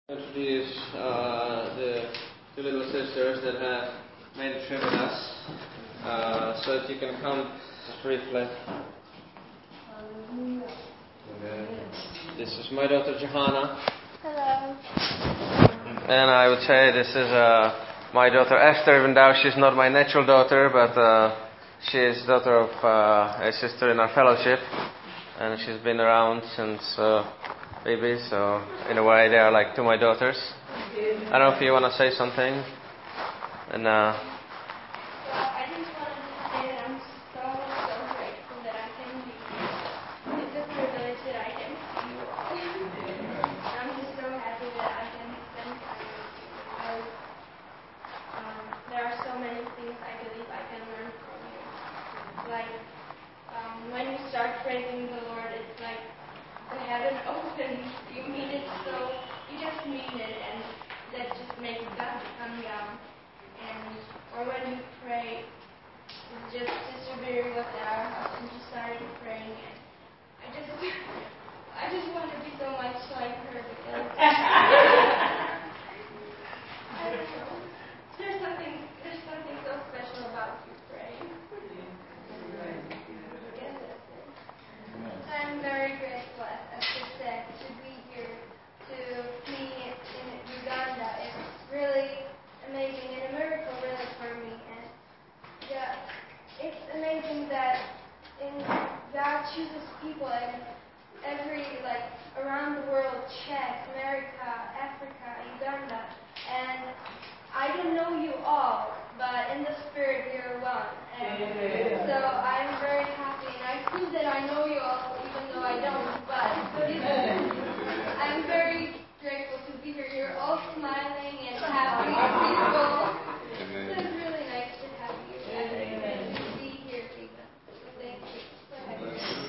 Introduce the two little sisters that have made the trip with us, so that you can come just briefly. Okay. This is my daughter Johanna. Hello. And I would say this is my daughter Esther, even though she's not my natural daughter, but she is daughter of a sister in our fellowship, and she's been around since baby, so in a way they are like two my daughters. I don't know if you want to say something. And I just wanted to say that I'm so grateful that I can be here. It's a privilege that I can see you all. I'm just so happy that I can spend time with you because there are so many things I believe I can learn from you. Like when you start praising the Lord, it's like the heaven opens. You mean it so, you just mean it, and that just makes God come down. Or when you pray, just Sister Mary was at our house and she started praying, and I just want to be so much like her because I don't know. There's something so special about you praying. Yes, that's it. I'm very grateful, as Esther said, to be here, to be in Uganda. It's really amazing and a miracle really for me. And it's amazing that God chooses people in around the world, Czech, America, Africa, Uganda. And I don't know you all, but in the spirit we are one. And so I'm very happy, and I feel that I know you all, even though I don't, but I'm very grateful to be here. You're all smiling and happy people. So it's really nice to have you and to be here even. So thank you. Go ahead.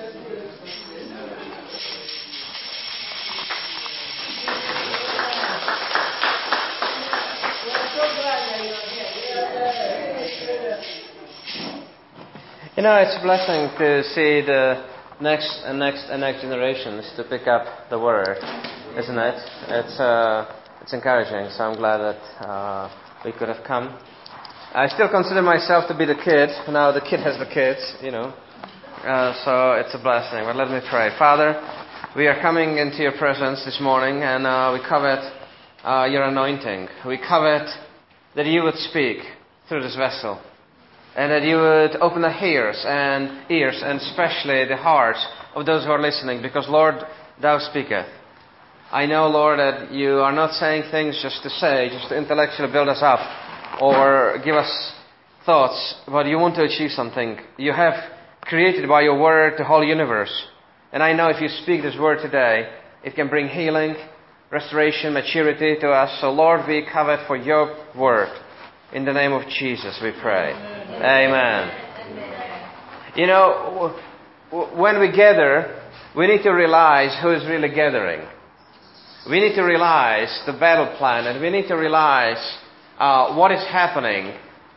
you know, it's a blessing to see the next generations to pick up the word, isn't it? It's encouraging. So I'm glad that we could have come. I still consider myself to be the kid. Now the kid has the kids, you know. So it's a blessing. But let me pray. Father, we are coming into your presence this morning, and we covet your anointing. We covet that you would speak through this vessel, and that you would open the ears, and especially the hearts of those who are listening, because Lord, thou speaketh. I know, Lord, that you are not saying things just to say, just to intellectually build us up, or give us thoughts, but you want to achieve something. You have created by your word the whole universe. And I know if you speak this word today, it can bring healing, restoration, maturity to us. So Lord, we covet for your word. In the name of Jesus we pray. Amen. You know, when we gather, we need to realize who is really gathering. We need to realize the battle plan, and we need to realize what is happening.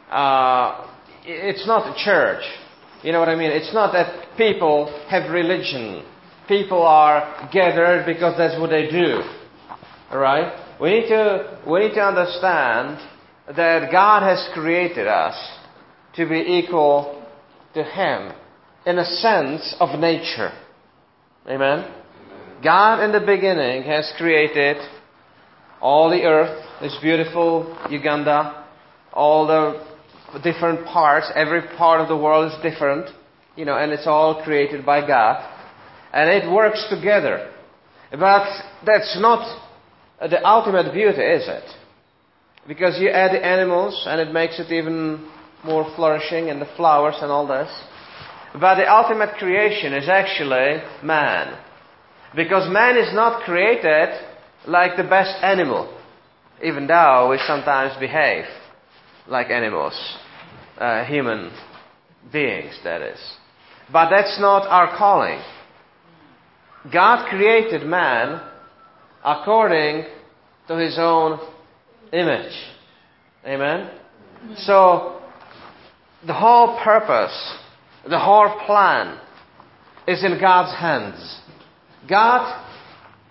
It's not a church. You know what I mean? It's not that people have religion. People are gathered because that's what they do. Alright? We need to understand that God has created us to be equal to Him in a sense of nature. Amen? God in the beginning has created all the earth, this beautiful Uganda, all the different parts, every part of the world is different, you know, and it's all created by God. And it works together. But that's not the ultimate beauty, is it? Because you add the animals and it makes it even more flourishing, and the flowers and all this. But the ultimate creation is actually man. Because man is not created like the best animal, even though we sometimes behave like animals, human beings, that is. But that's not our calling. God created man according to His own image. Amen? So, the whole purpose, the whole plan is in God's hands. God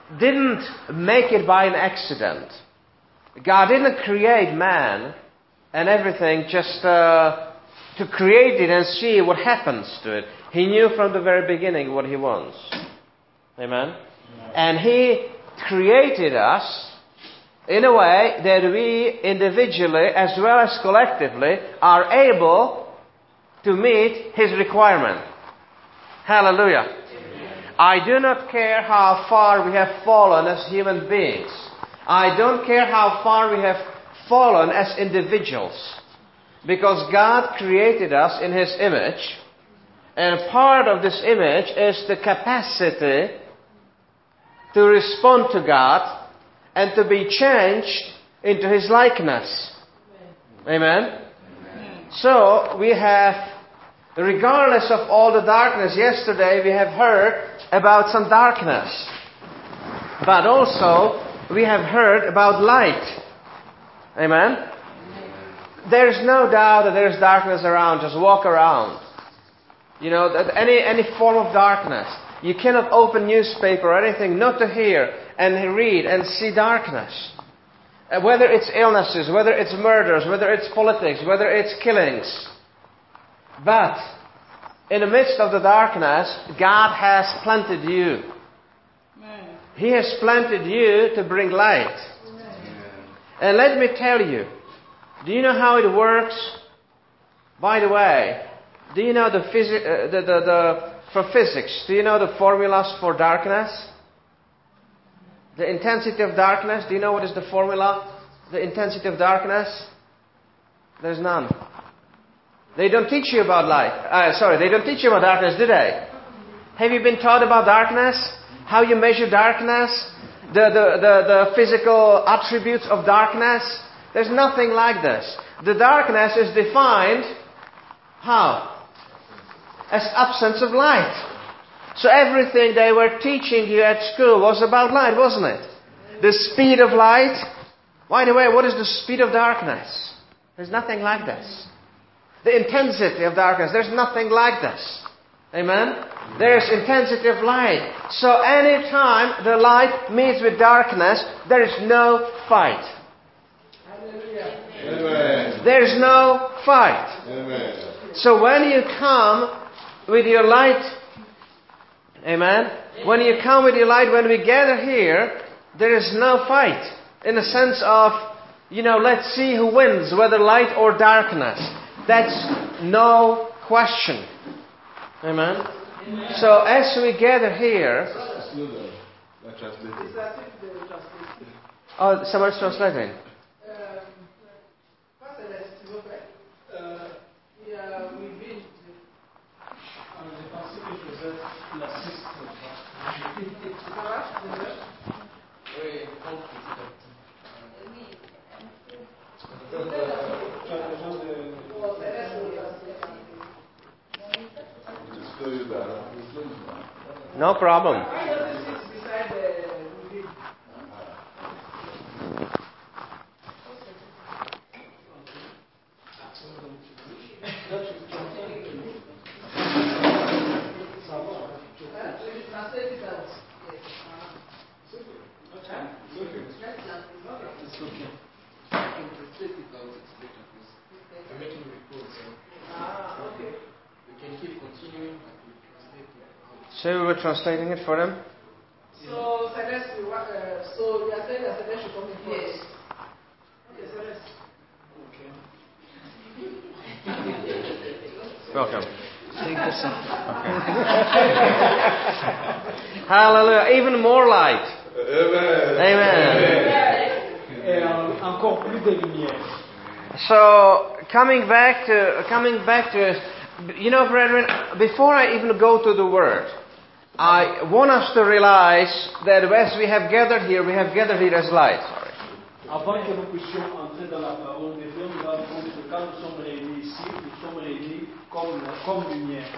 didn't make it by an accident. God didn't create man and everything just to create it and see what happens to it. He knew from the very beginning what He wants. Amen? And He created us in a way that we individually as well as collectively are able to meet His requirement. Hallelujah. Amen. I do not care how far we have fallen as human beings. I don't care how far we have fallen as individuals. Because God created us in His image. And part of this image is the capacity to respond to God and to be changed into His likeness. Amen? So, we have, regardless of all the darkness, yesterday we have heard about some darkness. But also, we have heard about light. Amen? There's no doubt that there's darkness around. Just walk around. You know, that any form of darkness. You cannot open newspaper or anything not to hear and read and see darkness. Whether it's illnesses, whether it's murders, whether it's politics, whether it's killings. But in the midst of the darkness, God has planted you. He has planted you to bring light. And let me tell you, do you know how it works? By the way, do you know for physics, do you know the formulas for darkness? The intensity of darkness, do you know what is the formula? The intensity of darkness? There's none. They don't teach you about light. They don't teach you about darkness, do they? Have you been taught about darkness? How you measure darkness? The physical attributes of darkness? There's nothing like this. The darkness is defined how? As absence of light. So everything they were teaching you at school was about light, wasn't it? The speed of light. By the way, what is the speed of darkness? There's nothing like this. The intensity of darkness, there's nothing like this. Amen? There's intensity of light. So anytime the light meets with darkness, there is no fight. Amen. There is no fight. Amen. So when you come with your light, amen? When you come with your light, when we gather here, there is no fight. In the sense of, let's see who wins, whether light or darkness. That's no question. Amen? So as we gather here... Oh, somebody's translating. No problem. So we were translating it for them? So you are saying that Celeste should come in first? Yes. Okay, Celeste. Welcome. Hallelujah. Even more light. Amen. Encore plus de lumière. So coming back to brethren, before I even go to the word, I want us to realize that as we have gathered here as light. Avant que nous puissions entrer dans la parole de Dieu, nous allons comprendre que quand nous sommes réunis ici, nous sommes réunis comme lumière.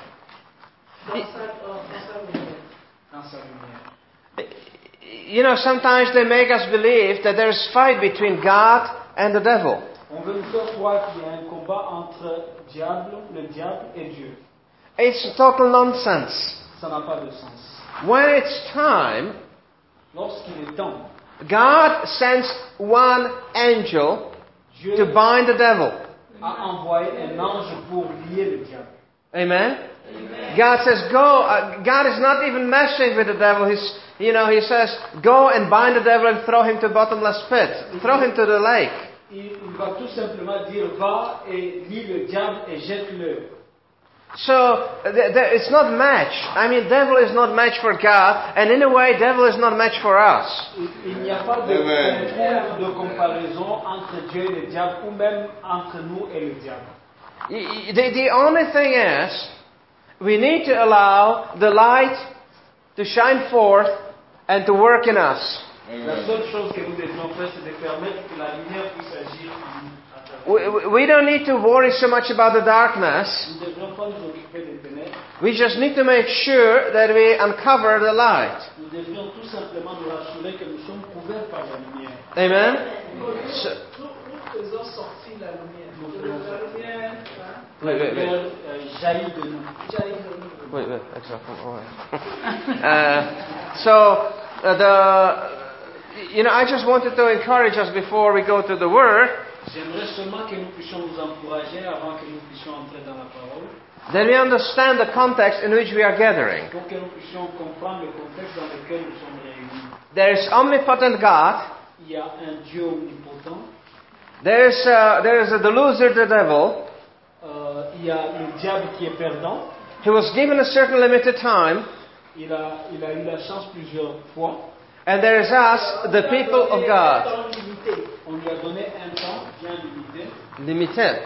Dans sa lumière. Sometimes they make us believe that there is fight between God and the devil. On veut nous faire croire qu'il y a un combat entre le diable et Dieu. It's total nonsense. Ça n'a pas de sens. When it's time lorsqu'il est temps, God sends one angel Dieu to bind the devil. a envoyé un ange pour lier le diable. Amen? God says, go. God is not even messing with the devil. He says, go and bind the devil and throw him to bottomless pit. Throw him to the lake. Il va tout simplement dire, va et lie le diable et jette-le. So, it's not match. I mean, devil is not match for God, and in a way, devil is not match for us. Il n'y a pas de concours de comparaison entre Dieu et le diable, ou même entre nous et le diable. The only thing is, we need to allow the light to shine forth and to work in us. La seule chose que nous devons faire, c'est de permettre que la lumière puisse agir en nous. We don't need to worry so much about the darkness. Nous ne devons pas nous occuper des ténèbres. We just need to make sure that we uncover the light. Nous devrions tout simplement nous rassurer que nous sommes couverts par la lumière. Amen? So, Nous faisons sortir la lumière. La lumière wait. lumière jaillit de nous. jaillit de nous. Wait, exactly. I just wanted to encourage us before we go to the Word, J'aimerais seulement que nous puissions nous encourager avant que nous puissions entrer dans la parole, that we understand the context in which we are gathering. pour que nous puissions comprendre le contexte dans lequel nous sommes réunis. There is omnipotent God. Il y a un Dieu omnipotent, There is the loser, the devil. il y a le diable qui est perdant, He was given a certain limited time. il a eu la chance plusieurs fois, And there is us, the people of God. on lui a donné un temps bien limité. Limited.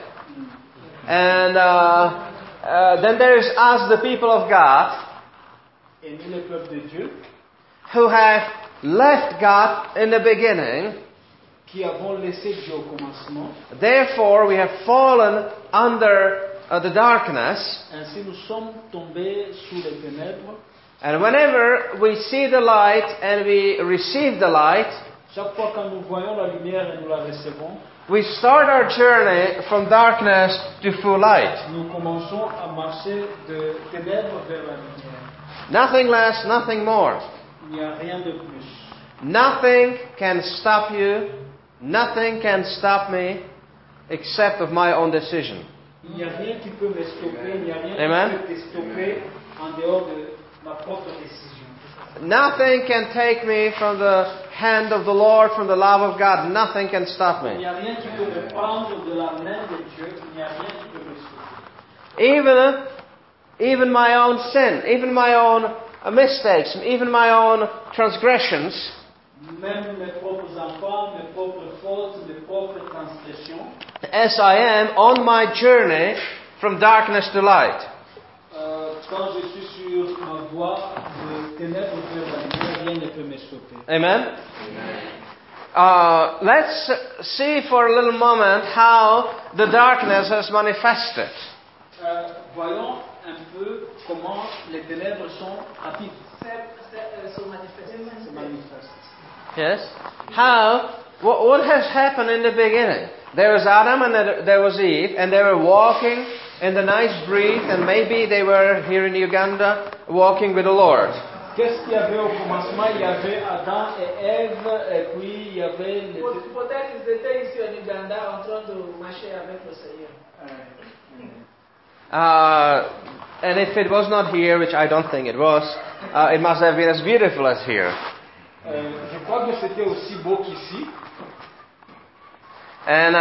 And then there is us, the people of God, Et nous, le peuple de Dieu, who have left God in the beginning. qui avons laissé Dieu au commencement, Therefore, we have fallen under the darkness. ainsi nous sommes tombés sous les ténèbres. And whenever we see the light and we receive the light, Chaque fois quand nous voyons la lumière et nous la recevons, we start our journey from darkness to full light. nous commençons à marcher de ténèbres vers la lumière. Nothing less, nothing more. Il n'y a rien de plus. Nothing can stop you. Nothing can stop me except of my own decision. Il n'y a rien qui peut me stopper, il n'y a rien Amen. qui peut te stopper en dehors de ma propre décision. Nothing can take me from the hand of the Lord, from the love of God. Nothing can stop Il n'y me. a rien qui peut me prendre de la main de Dieu, il n'y a rien qui peut me stopper. Even my own sin, even my own mistakes, even my own transgressions, Même mes propres enfants, mes propres fautes, mes propres transgressions, as I am on my journey from darkness to light. quand je suis sur ma voie de ténèbres vers la lumière, rien ne peut me stopper. Amen? Let's see for a little moment how the darkness has manifested. Voyons un peu comment les ténèbres sont rapides, Se manifeste. se manifestent. Yes? What has happened in the beginning? There was Adam and there was Eve, and they were walking in the nice breeze, and maybe they were here in Uganda walking with the Lord. Qu'est-ce qu'il y avait au commencement? Il y avait Adam et Ève, et puis il y avait les... Peut-être qu'ils étaient ici en Uganda en train de marcher avec le Seigneur. And if it was not here, which I don't think it was, it must have been as beautiful as here. Je crois que c'était aussi beau qu'ici. And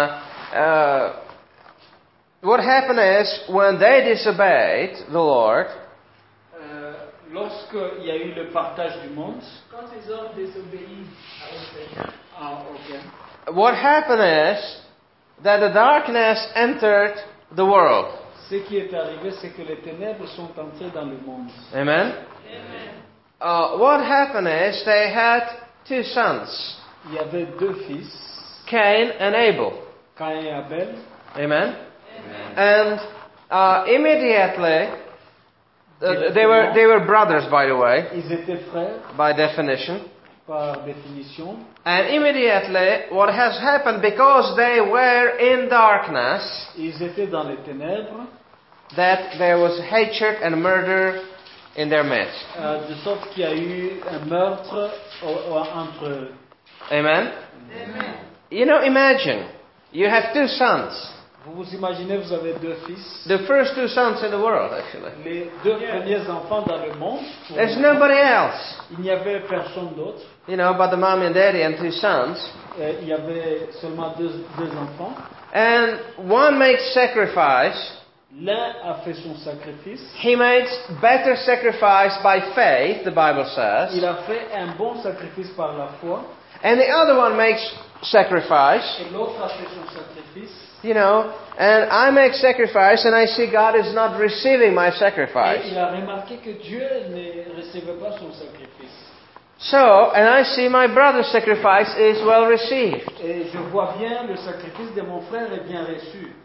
what happened is, when they disobeyed the Lord, Lorsqu'il y a eu le partage du monde, Quand ils ont désobéi au Seigneur. ok. what happened is that the darkness entered the world. Ce qui est arrivé, c'est que les ténèbres sont entrées dans le monde. Amen? What happened is they had two sons, Il y avait deux fils, Cain and Abel. Caïn et Abel. Amen? And immediately, they were brothers, by the way, Ils étaient frères, by definition. par définition. And immediately, what has happened, because they were in darkness, Ils étaient dans les ténèbres. that there was hatred and murder in their midst. De sorte qu'il y a eu un meurtre entre eux. Amen? You know, imagine, you have 2 sons. Vous vous imaginez, vous avez 2 fils. The first 2 sons in the world, actually. Les 2 premiers enfants dans le monde. There's nobody else. Il n'y avait personne d'autre. You know, but the mom and daddy and 2 sons. Il y avait seulement deux enfants. And one makes sacrifice. L'un a fait son sacrifice. He makes better sacrifice by faith, the Bible says. Il a fait un bon sacrifice par la foi. And the other one makes sacrifice. Et l'autre a fait son sacrifice. You know, and I make sacrifice and I see God is not receiving my Et sacrifice. il a remarqué que Dieu ne recevait pas son sacrifice. So, and I see my brother's sacrifice is well received. Et je vois bien le sacrifice de mon frère est bien reçu.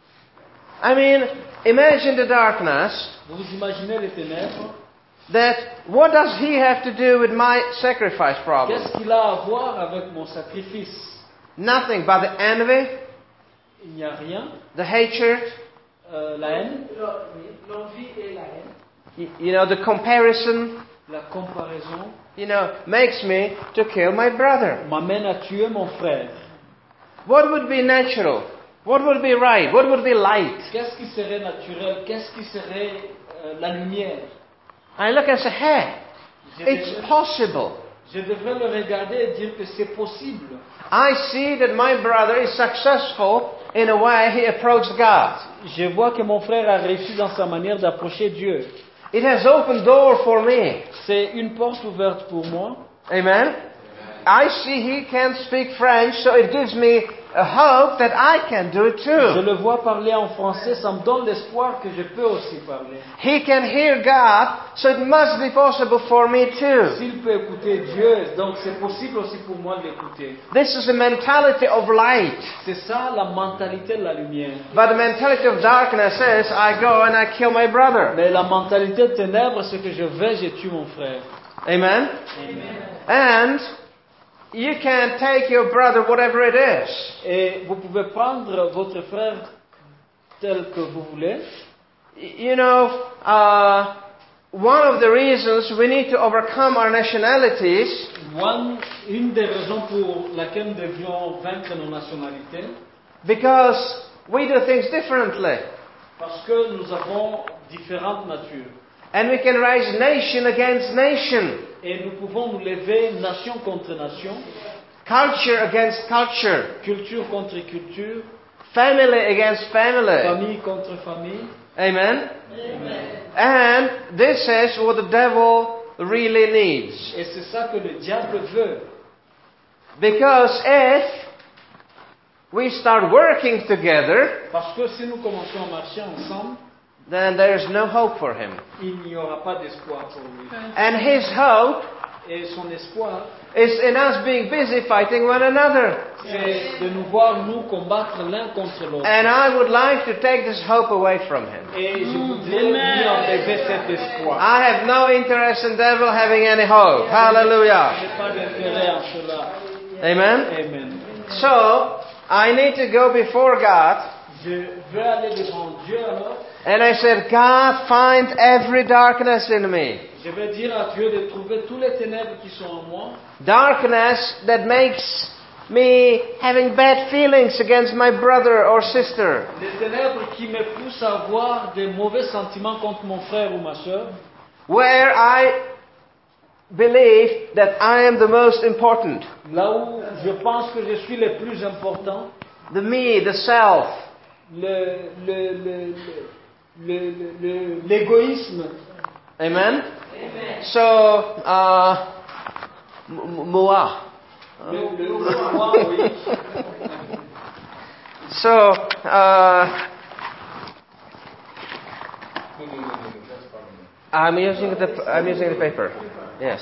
I mean, imagine the darkness. Vous imaginez les ténèbres. That what does he have to do with my sacrifice problem? Qu'est-ce qu'il a à voir avec mon sacrifice? Nothing but the envy, Il n'y a rien. the hatred, La haine, l'envie et la haine. you know, the comparison, La comparaison you know, makes me to kill my brother. m'amène à tuer mon frère. What would be natural? What would be right? What would be light? Qu'est-ce qui serait naturel? Qu'est-ce qui serait la lumière? I look and say, hey, Je it's devrais- possible. Je devrais le regarder et dire que c'est possible. I see that my brother is successful in a way he approached God. Je vois que mon frère a réussi dans sa manière d'approcher Dieu. It has opened door for me. C'est une porte ouverte pour moi. Amen. I see he can speak French, so it gives me a hope that I can do it Je too. le vois parler en français, ça me donne l'espoir que je peux aussi parler. He can hear God, so it must be possible for me too. S'il peut écouter Dieu, donc c'est possible aussi pour moi de l'écouter. This is a mentality of light. C'est ça la mentalité de la lumière. But the mentality of darkness says, I go and I kill my brother. Mais la mentalité de ténèbres, c'est que je vais, je tue mon frère. Amen. And you can take your brother, whatever it is. Et vous pouvez prendre votre frère tel que vous voulez. You know, one of the reasons we need to overcome our nationalities Une des raisons pour laquelle nous devions vaincre nos nationalités, because we do things differently. parce que nous avons différentes natures. And we can raise nation against nation, Et nous pouvons nous lever nation contre nation, culture against culture, culture contre culture, family against family. famille contre famille. Amen? And this is what the devil really needs. Et c'est ça que le diable veut. Because if we start working together, Parce que si nous commençons à marcher ensemble, then there is no hope for him. il n'y aura pas d'espoir pour lui. And his hope Et son espoir, is in us being busy fighting one another. c'est de nous voir nous combattre l'un contre l'autre. And I would like to take this hope away from him. Et je voudrais lui enlever cet espoir. I have no interest in devil having any hope. Hallelujah. Je n'ai pas d'intérêt en cela. Amen. Amen. So, I need to go before God. Je veux aller devant Dieu alors. And I said, God, find every darkness in me. Je vais dire à Dieu de trouver tous les ténèbres qui sont en moi. Darkness that makes me having bad feelings against my brother or sister. Les ténèbres qui me poussent à avoir des mauvais sentiments contre mon frère ou ma soeur. Where I believe that I am the most important. Là où je pense que je suis le plus important. The me, the self. L'égoïsme. Amen? So, moi. Le moi, oui. So, I'm using the paper. Yes.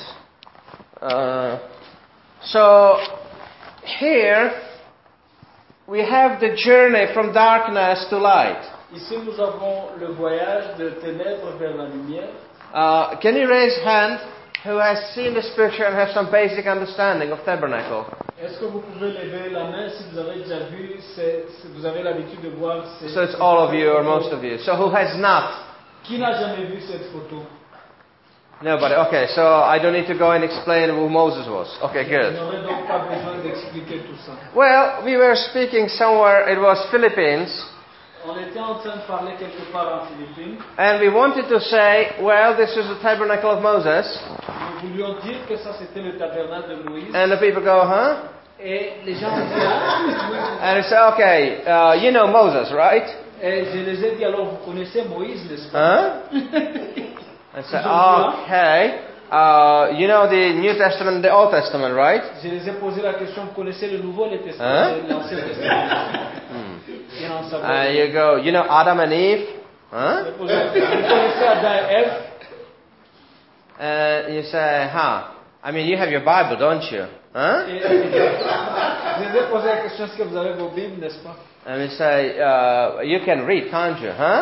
So here we have the journey from darkness to light. Ici, nous avons le voyage de ténèbres vers la lumière. Can you raise hand who has seen this picture and has some basic understanding of tabernacle? Est-ce que vous pouvez lever la main si vous avez déjà vu, si vous avez l'habitude de voir So it's all of you or most of you. So who has not? Qui n'a jamais vu cette photo? Nobody. Okay, so I don't need to go and explain who Moses was. Okay, Je good. n'aurais donc pas besoin d'expliquer tout ça. Well, we were speaking somewhere, it was Philippines, On était en train de parler quelque part en Philippines. and we wanted to say, well, this is the tabernacle of Moses. Nous voulions dire que ça c'était le tabernacle de Moïse. And the people go, huh? Et les gens ont dit, ah. And I say, okay, you know Moses, right? Et je les ai dit, alors vous connaissez Moïse, n'est-ce pas? Huh? I say, okay, you know the New Testament and the Old Testament, right? Je les ai posé la question, vous connaissez le Nouveau et le Testament, Hein? l'Ancien Testament? Et on s'en va. And you go, you know Adam and Eve? Huh? Vous connaissez Adam et Ève? And you say, huh? I mean, you have your Bible, don't you? Huh? Et je les ai posé la question, est-ce que vous avez vos Bibles, n'est-ce pas? And we say, you can read, can't you? Huh?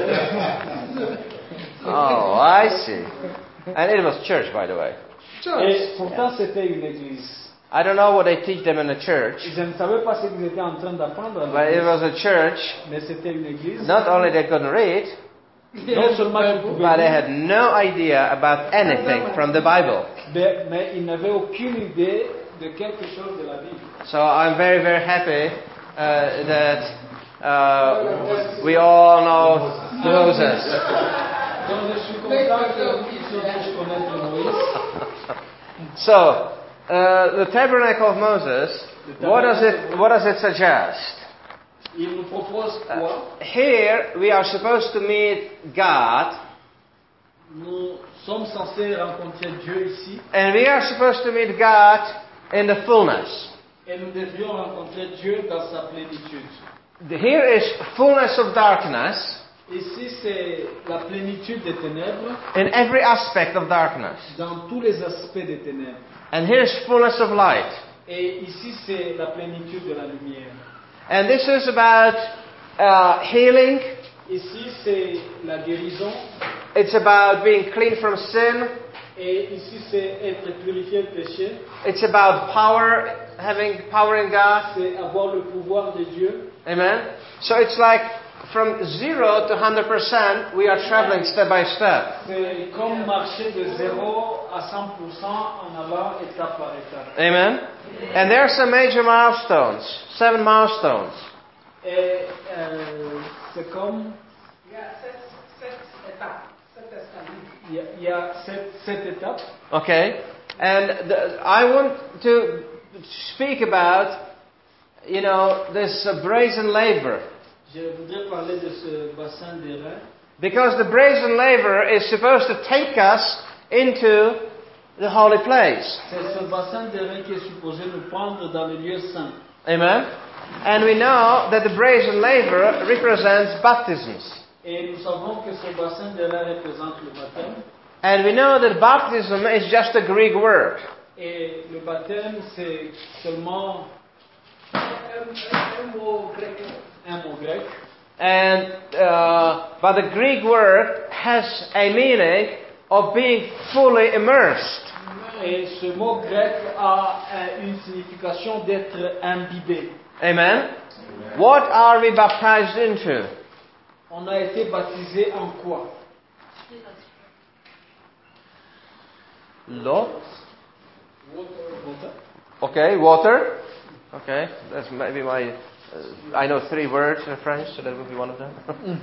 Oh, I see. And it was church, by the way. Et pourtant, c'était une église. I don't know what they teach them in the church, Je ne savais pas ce qu'ils étaient en train d'apprendre, à but it l'église, was a church. mais c'était une église. Not only they couldn't read, Non seulement ils pouvaient but they lire, had no idea about anything from the Bible. mais ils n'avaient aucune idée de quelque chose de la Bible. So I'm very, very happy that we all know Moses. Donc je suis content que vous puissiez tous connaître Moïse. So, the tabernacle of Moses, what does it suggest? Il nous propose quoi? Here we are supposed to meet God, Nous sommes censés rencontrer Dieu ici and we are supposed to meet God in the fullness. et nous devrions rencontrer Dieu dans sa plénitude. Here is fullness of darkness Ici, c'est la plénitude des ténèbres in every aspect of darkness. dans tous les aspects des ténèbres. And here is fullness of light. Et ici, c'est la plénitude de la lumière. And this is about healing. Ici, c'est la guérison. It's about being clean from sin. Et ici, c'est être purifié du péché. It's about power, having power in God. C'est avoir le pouvoir de Dieu. Amen. So it's like from 0 to 100%, we are traveling step by step. C'est comme marcher de 0 à 100% en allant étape par étape. Amen. And there are some major milestones, 7 milestones. Et c'est comme Il y a sept étapes, 7 escaliers. il y a sept étapes. Okay. And I want to speak about, this brazen laver. Je voudrais parler de ce bassin d'airain. Because the brazen laver is supposed to take us into the holy place. C'est ce bassin d'airain qui est supposé nous prendre dans le lieu saint. Amen. And we know that the brazen laver represents baptisms. Et nous savons que ce bassin d'airain représente le baptême. And we know that baptism is just a Greek word. Et le baptême, c'est seulement Un mot grec. un mot grec. And but the Greek word has a meaning of being fully immersed. Et ce mot grec a une signification d'être imbibé. Amen. What are we baptized into? On a été baptisé en quoi? Lot. Water. Okay, water. Okay, that's maybe my. I know 3 words in French, so that would be one of them.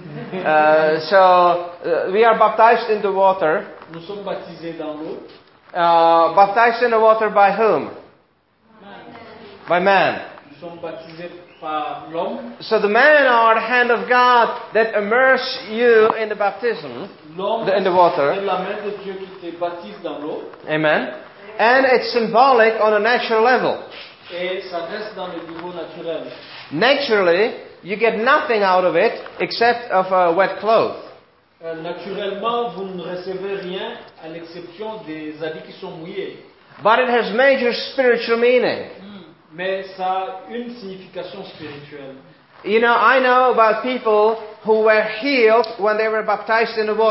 So we are baptized into water. Nous sommes baptisés dans l'eau. Baptized in the water by whom? By man. Nous sommes baptisés par l'homme. So the man are the hand of God that immerse you in the baptism, L'homme, in the water. c'est la main de Dieu qui te baptise dans l'eau. Amen. And it's symbolic on a natural level. Et ça reste dans le niveau naturel. Naturally, you get nothing out of it except of a wet cloth. Naturellement, vous ne recevez rien à l'exception des habits qui sont mouillés. But it has major spiritual meaning. Mais ça a une signification spirituelle. I know about people who were healed when they were baptized in the water.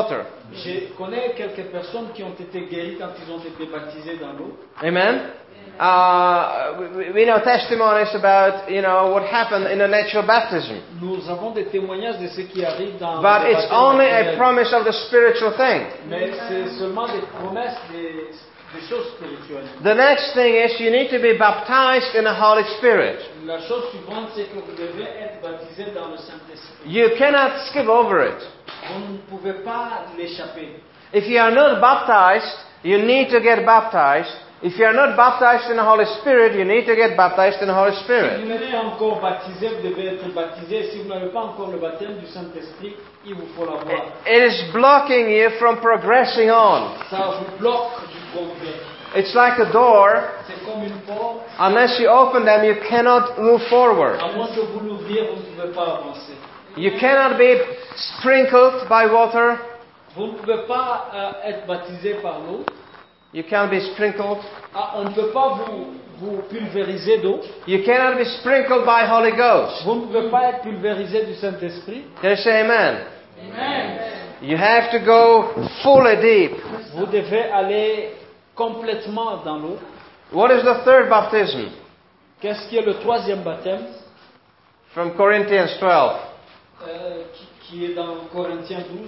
Je connais quelques personnes qui ont été guéries quand ils ont été baptisés dans l'eau. Amen. We know testimonies about, what happened in a natural baptism. Nous avons des témoignages de ce qui arrive dans But le it's baptême only a naturel. promise of the spiritual thing. Mais c'est seulement des promesses des choses spirituelles. The next thing is you need to be baptized in the Holy Spirit. La chose suivante, c'est que vous devez être baptisé dans le Saint-Esprit. You cannot skip over it. Vous ne pouvez pas l'échapper. If you are not baptized, you need to get baptized. If you are not baptized in the Holy Spirit, you need to get baptized in the Holy Si vous Spirit. n'êtes pas encore baptisé, vous devez être baptisé. Si vous n'avez pas encore le baptême du Saint-Esprit, il vous faut l'avoir. It is blocking you from progressing on. Ça vous bloque du progrès. It's like a door. C'est comme une porte. Unless you open them, you cannot move forward. À moins que vous l'ouvriez, vous ne pouvez pas avancer. You cannot be sprinkled by water. Vous ne pouvez pas être baptisé par l'eau. You can't be sprinkled. On ne peut pas vous pulvériser d'eau. You cannot be sprinkled by Holy Ghost. Vous ne pouvez pas être pulvérisé du Saint-Esprit. Can you say amen? Amen. You have to go fully deep. Vous devez aller complètement dans l'eau. What is the third baptism? Qu'est-ce qui est le troisième baptême? From Corinthians 12. Qui est dans Corinthiens 12.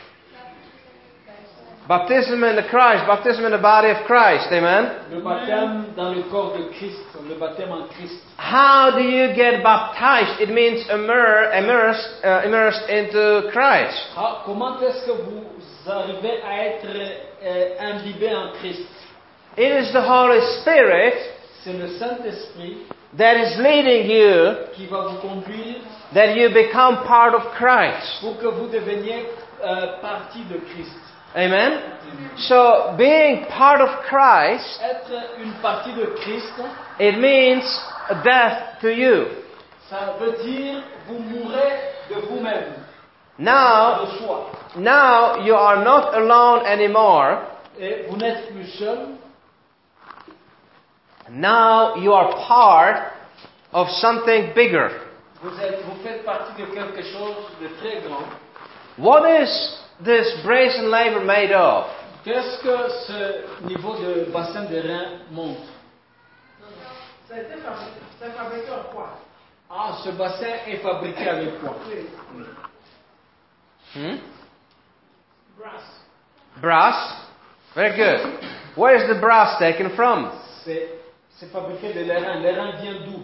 Baptism in the Christ, baptism in the body of Christ, amen? Le baptême dans le corps de Christ, le baptême en Christ. How do you get baptized? It means immersed into Christ. Comment est-ce que vous arrivez à être imbibé en Christ? It is the Holy Spirit C'est le Saint-Esprit that is leading you, qui va vous conduire that you become part of Christ. pour que vous deveniez partie de Christ. Amen? So, being part of Christ, Être une partie de Christ, it means a death to you. ça veut dire vous mourrez de vous-même, Now, de soi. now you are not alone anymore. Et vous n'êtes plus seul. Now you are part of something bigger. Vous faites partie de quelque chose de très grand. What is this brazen laver made of? Qu'est-ce que ce niveau de bassin de rein montre? C'est fabriqué en quoi? Ce bassin est fabriqué avec quoi? Brass. Brass? Very good. Where is the brass taken from? C'est fabriqué de l'airain. L'airain vient d'où?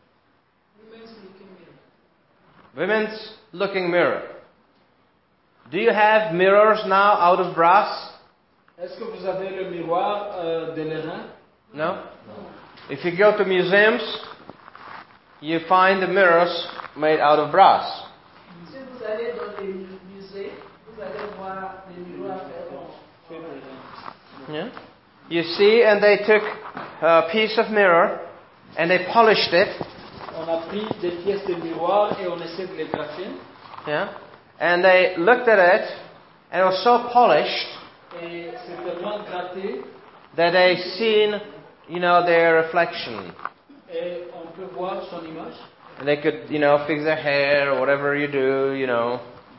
Women's looking mirror. Do you have mirrors now out of brass? Est-ce que vous avez le miroir de l'airain? No? If you go to museums, you find the mirrors made out of brass. Si vous allez dans les musées, vous allez voir les miroirs faits en Yeah? You see, and they took a piece of mirror and they polished it. On a pris des pièces de miroir et on essaie de les graffer. Yeah? And they looked at it and it was so polished Et c'est tellement gratté that they seen, their reflection. et on peut voir son image. And they could, fix their hair or whatever you do,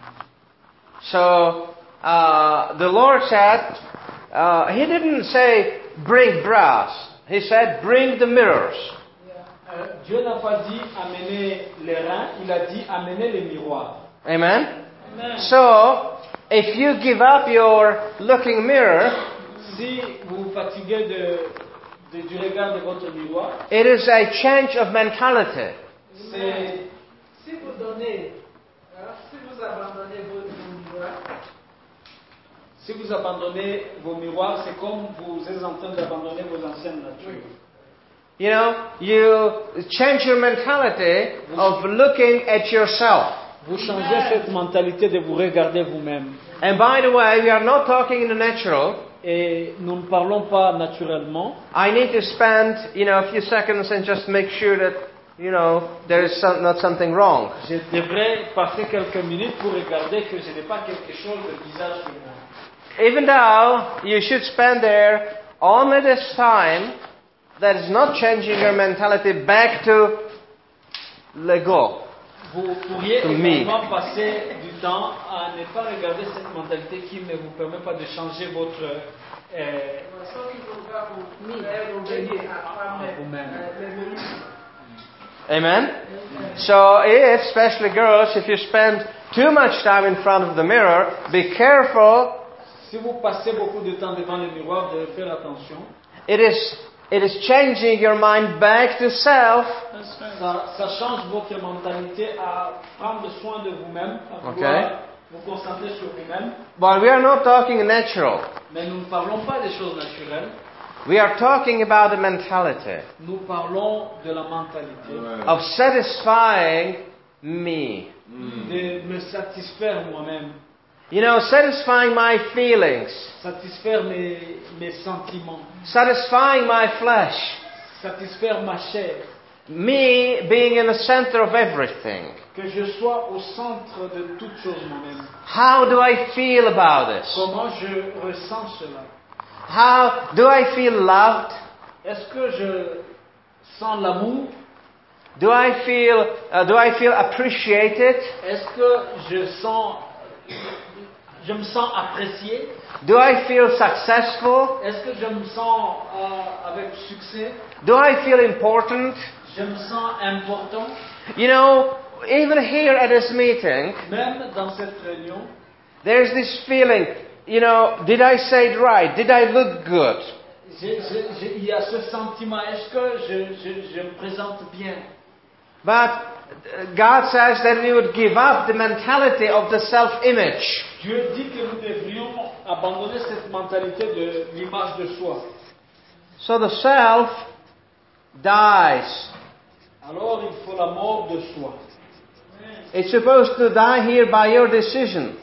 So, the Lord said, He didn't say, bring brass. He said, bring the mirrors. Dieu n'a pas dit amener les reins, il a dit amener les miroirs. Amen? Amen. So, if you give up your looking mirror, Si vous vous fatiguez du regard de votre miroir, it is a change of mentality. c'est Si vous donnez, si vous abandonnez vos miroirs, si vous abandonnez vos miroirs, c'est comme vous êtes en train d'abandonner vos anciennes natures. You change your mentality of looking at yourself. Vous changez cette mentalité de vous regarder vous-même. And by the way, we are not talking in the natural. Et nous ne parlons pas naturellement. I need to spend, a few seconds and just make sure that, there is not something wrong. Je devrais passer quelques minutes pour regarder que je n'ai pas quelque chose de bizarre sur moi. Even though you should spend there only this time, that is not changing your mentality back to let go. Vous pourriez To me. également passer du temps à ne pas regarder cette mentalité qui ne vous permet pas de changer votre Sauf qu'il faudra vous faire revenir à vous-même. Amen? So if, especially girls, if you spend too much time in front of the mirror, be careful. Si vous passez beaucoup de temps devant le miroir, vous devez faire attention. It is changing your mind back to self. Ça change votre mentalité à prendre soin de vous-même, à vouloir vous concentrer sur vous-même. But we are not talking natural. Mais nous ne parlons pas des choses naturelles. We are talking about the mentality Nous parlons de la mentalité, of satisfying me. de me satisfaire moi-même, You know, satisfying my feelings, satisfaire mes sentiments, satisfying my flesh, satisfaire ma chair, me being in the center of everything. que je sois au centre de toute chose moi-même. How do I feel about this? Comment je ressens cela? How do I feel loved? Est-ce que je sens l'amour? Do I feel appreciated? Est-ce que je me sens apprécié? Do I feel successful? Est-ce que je me sens avec succès? Do I feel important? Je me sens important? You know, even here at this meeting, Même dans cette réunion, there's this feeling, you know, did I say it right? Did I look good? il y a ce sentiment, est-ce que je me présente bien? But God says that we would give up the mentality of the self-image. Dieu dit que nous devrions abandonner cette mentalité de l'image de soi. So the self dies. Alors il faut la mort de soi. It's supposed to die here by your decision.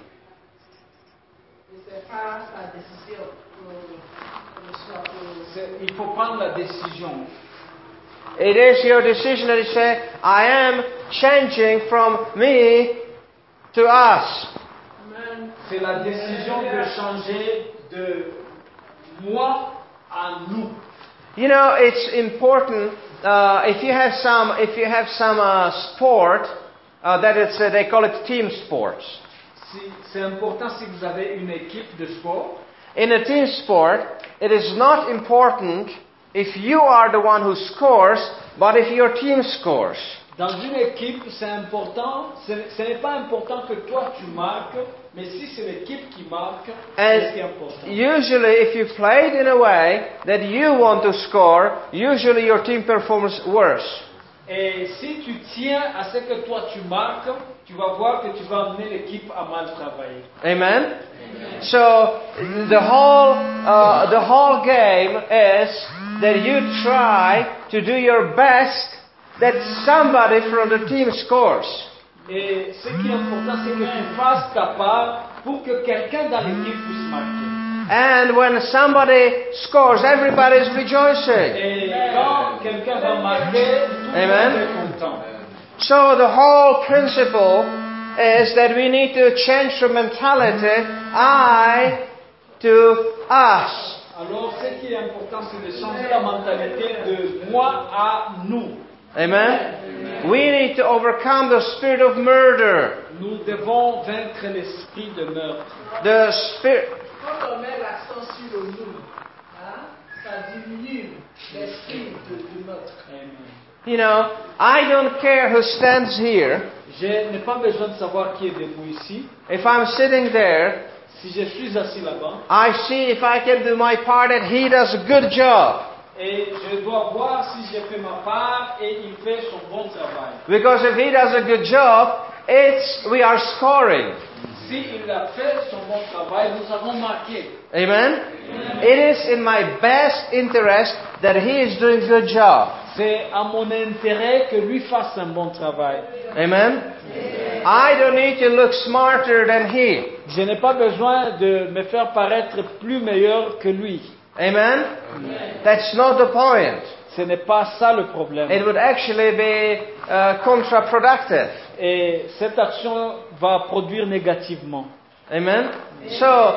C'est pas sa décision pour le soir. Il faut prendre la décision. It is your decision that you say, I am changing from me to us. C'est la décision de changer de moi à nous. You know, it's important if you have some sport they call it team sports. C'est important si vous avez une équipe de sport. In a team sport, it is not important if you are the one who scores, but if your team scores. Dans une équipe, c'est important. Ce n'est pas important que toi tu marques, mais si c'est l'équipe qui marque, c'est ce qui est important. Usually, if you play it in a way that you want to score, usually your team performs worse. Et si tu tiens à ce que toi tu marques, tu vas voir que tu vas amener l'équipe à mal travailler. Amen? So, the whole game is that you try to do your best that somebody from the team scores. Et ce qui est important, c'est que tu fasses ta part pour que quelqu'un dans l'équipe puisse marquer. And when somebody scores, everybody is rejoicing. Et quand quelqu'un va marquer, tout le Amen. monde est content. So the whole principle is that we need to change from mentality I to us. Alors, ce qui est important, c'est de changer la mentalité de moi à nous. Amen? We need to overcome the spirit of murder. Nous devons vaincre l'esprit de meurtre. The spirit. Quand on met l'accent sur le nous, ça diminue l'esprit du meurtre. You know, I don't care who stands here. Je n'ai pas besoin de savoir qui est debout ici. If I'm sitting there, Si je suis assis là-bas, I see if I can do my part and he does a good job. et je dois voir si j'ai fait ma part et il fait son bon travail. Because if he does a good job, we are scoring. Si il a fait son bon travail, nous avons marqué. Amen? It is in my best interest that he is doing a good job. C'est à mon intérêt que lui fasse un bon travail. Amen? I don't need to look smarter than he. Je n'ai pas besoin de me faire paraître plus meilleur que lui. Amen? That's not the point. Ce n'est pas ça le problème. It would actually be counterproductive. Et cette action va produire négativement. Amen? So,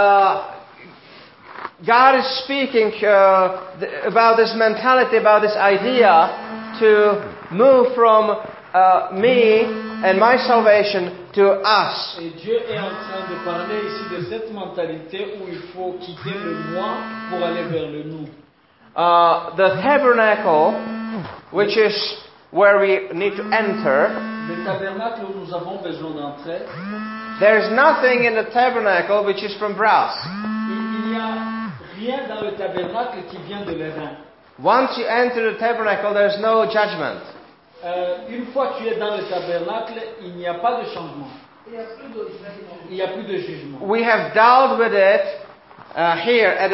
God is speaking about this mentality, about this idea to move from me and my salvation to us. Et Dieu est en train de parler ici de cette mentalité où il faut quitter le moi pour aller vers le nous. The tabernacle, which is where we need to enter, Le tabernacle où nous avons besoin d'entrer, there's nothing in the tabernacle which is from brass. il n'y a rien dans le tabernacle qui vient de l'airain. Once you enter the tabernacle, there's no judgment. Une fois que tu es dans le tabernacle, il n'y a pas de changement. Il n'y a plus de jugement. Il n'y a plus de jugement. We have dealt with it here at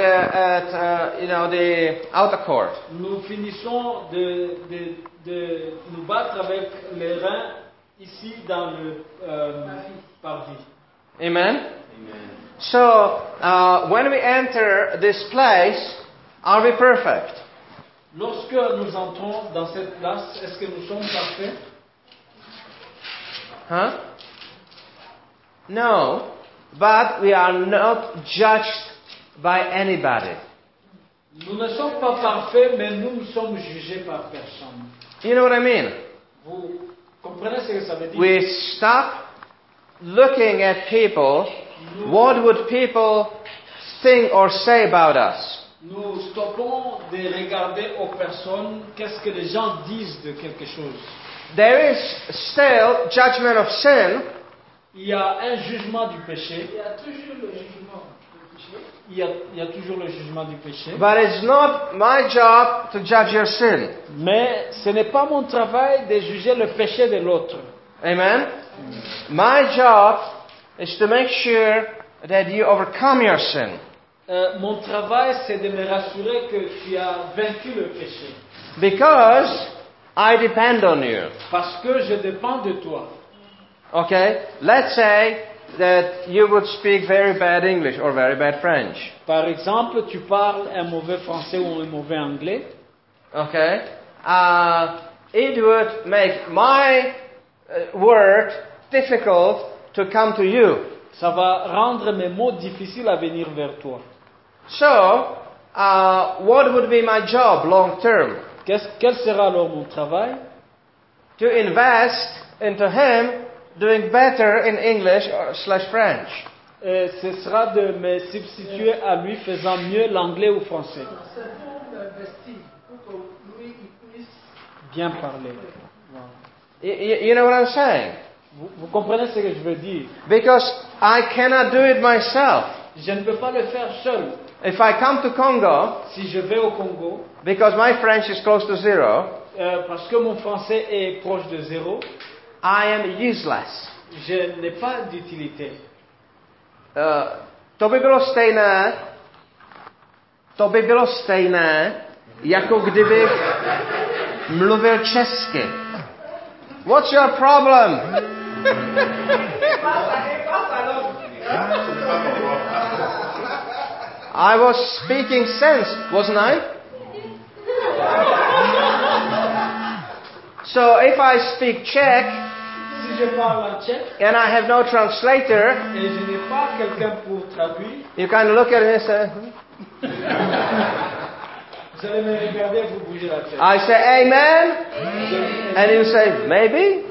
the outer court. Nous finissons de nous battre avec les reins ici dans le parvis. Amen? So, when we enter this place, are we perfect? Lorsque nous entrons dans cette place, est-ce que nous sommes parfaits? Huh? No, but we are not judged by anybody. Nous ne sommes pas parfaits, mais nous sommes jugés par personne. You know what I mean? Vous comprenez ce que ça veut dire? We stop looking at people. What would people think or say about us? Nous stoppons de regarder aux personnes qu'est-ce que les gens disent de quelque chose. There is still judgment of sin, Il y a un jugement du péché. Il y a toujours le jugement du péché. Il y a toujours le jugement du péché. but it's not my job to judge your sin. Mais ce n'est pas mon travail de juger le péché de l'autre. Amen? My job is to make sure that you overcome your sin. Mon travail, c'est de me rassurer que tu as vaincu le péché. Because I depend on you. Parce que je dépends de toi. Okay? Let's say that you would speak very bad English or very bad French. Par exemple, tu parles un mauvais français ou un mauvais anglais. Okay? It would make my word difficult to come to you. Ça va rendre mes mots difficiles à venir vers toi. So, what would be my job long term? Quel sera alors mon travail? To invest into him doing better in English / French. Ce sera de me substituer à lui faisant mieux l'anglais ou français. C'est pour m'investir, pour que lui il puisse Bien parler. Voilà. You know what I'm saying? Vous comprenez ce que je veux dire? Because I cannot do it myself. Je ne peux pas le faire seul. If I come to Congo, Si je vais au Congo, because my French is close to zero, parce que mon français est proche de zéro, I am useless. je n'ai pas d'utilité. To by bylo stejné, jako kdybych mluvil česky. What's your problem? I was speaking sense, wasn't I? So if I speak Czech Si je parle en tchèque and I have no translator, et je n'ai pas quelqu'un pour traduire, you kind of look at me and say, vous allez me regarder, vous bougez la tête. I say amen, and you say maybe.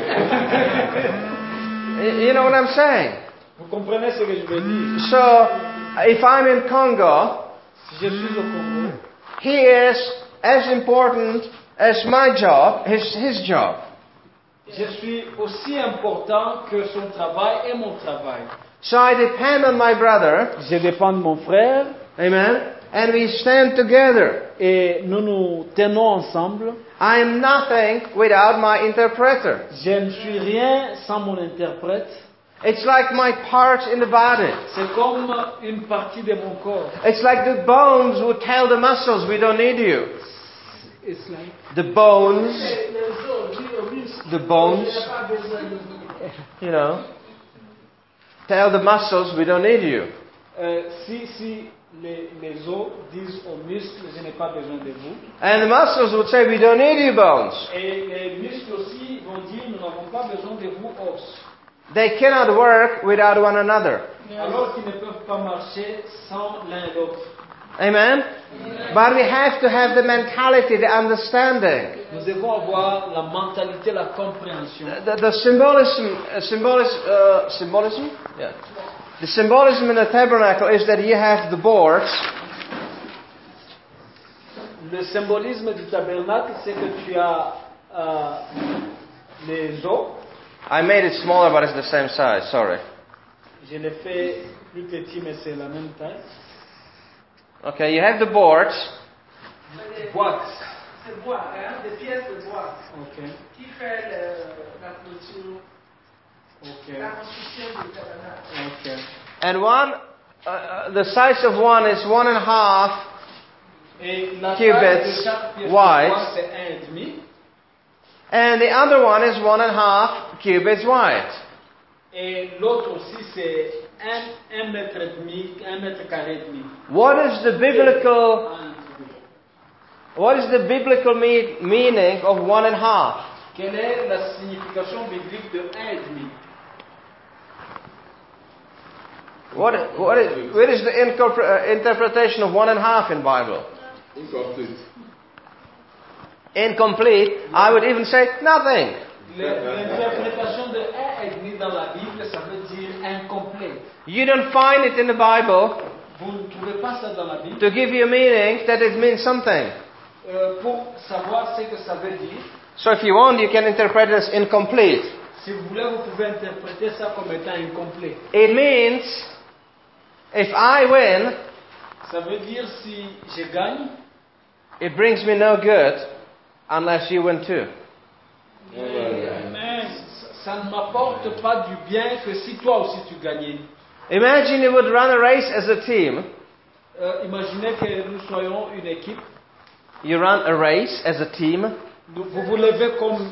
You know what I'm saying? Vous comprenez ce que je veux dire? So if I'm in Congo, Si je suis au Congo, he is as important as my job, his job. je suis aussi important que son travail et mon travail. So I depend on my brother, Je dépends de mon frère amen, and we stand together. et nous nous tenons ensemble. I am nothing without my interpreter. Je ne suis rien sans mon interprète. It's like my parts in the body. C'est comme une partie de mon corps. It's like the bones would tell the muscles, we don't need you. It's like The bones, les os, lui, le muscle. the bones, Il n'a pas besoin de vous. you know, tell the muscles, we don't need you. si les os disent aux muscles, je n'ai pas besoin de vous. And the muscles would say, we don't need you, bones. Et les muscles aussi vont dire, nous n'avons pas besoin de vous, os. They cannot work without one another. Alors qu'ils ne peuvent pas marcher sans l'un et l'autre. Amen? But we have to have the mentality, the understanding. Nous devons avoir la mentalité, la compréhension. The symbolism? Yeah. The symbolism in the tabernacle is that you have the boards. Le symbolisme du tabernacle, c'est que tu as les os. I made it smaller, but it's the same size. Sorry. Je l'ai fait plus petit, mais c'est la même taille. Okay, you have the boards. Boîte. C'est bois, hein, des pièces de bois Ok. qui fait la clôture, la construction du tabernacle. Ok. And the size of one is 1.5 Et la cubits taille de chaque pièce wide. de bois, c'est 1,5. and the other one is 1.5 cubits wide. Et l'autre aussi, c'est 1 mètre et demi, 1 mètre carré et demi. What is the biblical meaning of 1.5? Quelle est la signification biblique de 1,5? Where is the interpretation of 1.5 in Bible? Incomplete. Incomplete. I would even say nothing. L'interprétation de 1,5 dans la Bible, ça veut dire incomplet. You don't find it in the Bible Vous ne trouvez pas ça dans la Bible. to give you a meaning that it means something. Pour savoir ce que ça veut dire, So if you want, you can interpret it as incomplete. si vous voulez, vous pouvez interpréter ça comme étant incomplet. It means if I win, Ça veut dire si je gagne, it brings me no good unless you win too. mais ça ne m'apporte pas du bien que si toi aussi tu gagnais. Imagine you would run a race as a team. Imaginez que nous soyons une équipe. You run a race as a team, Vous vous levez comme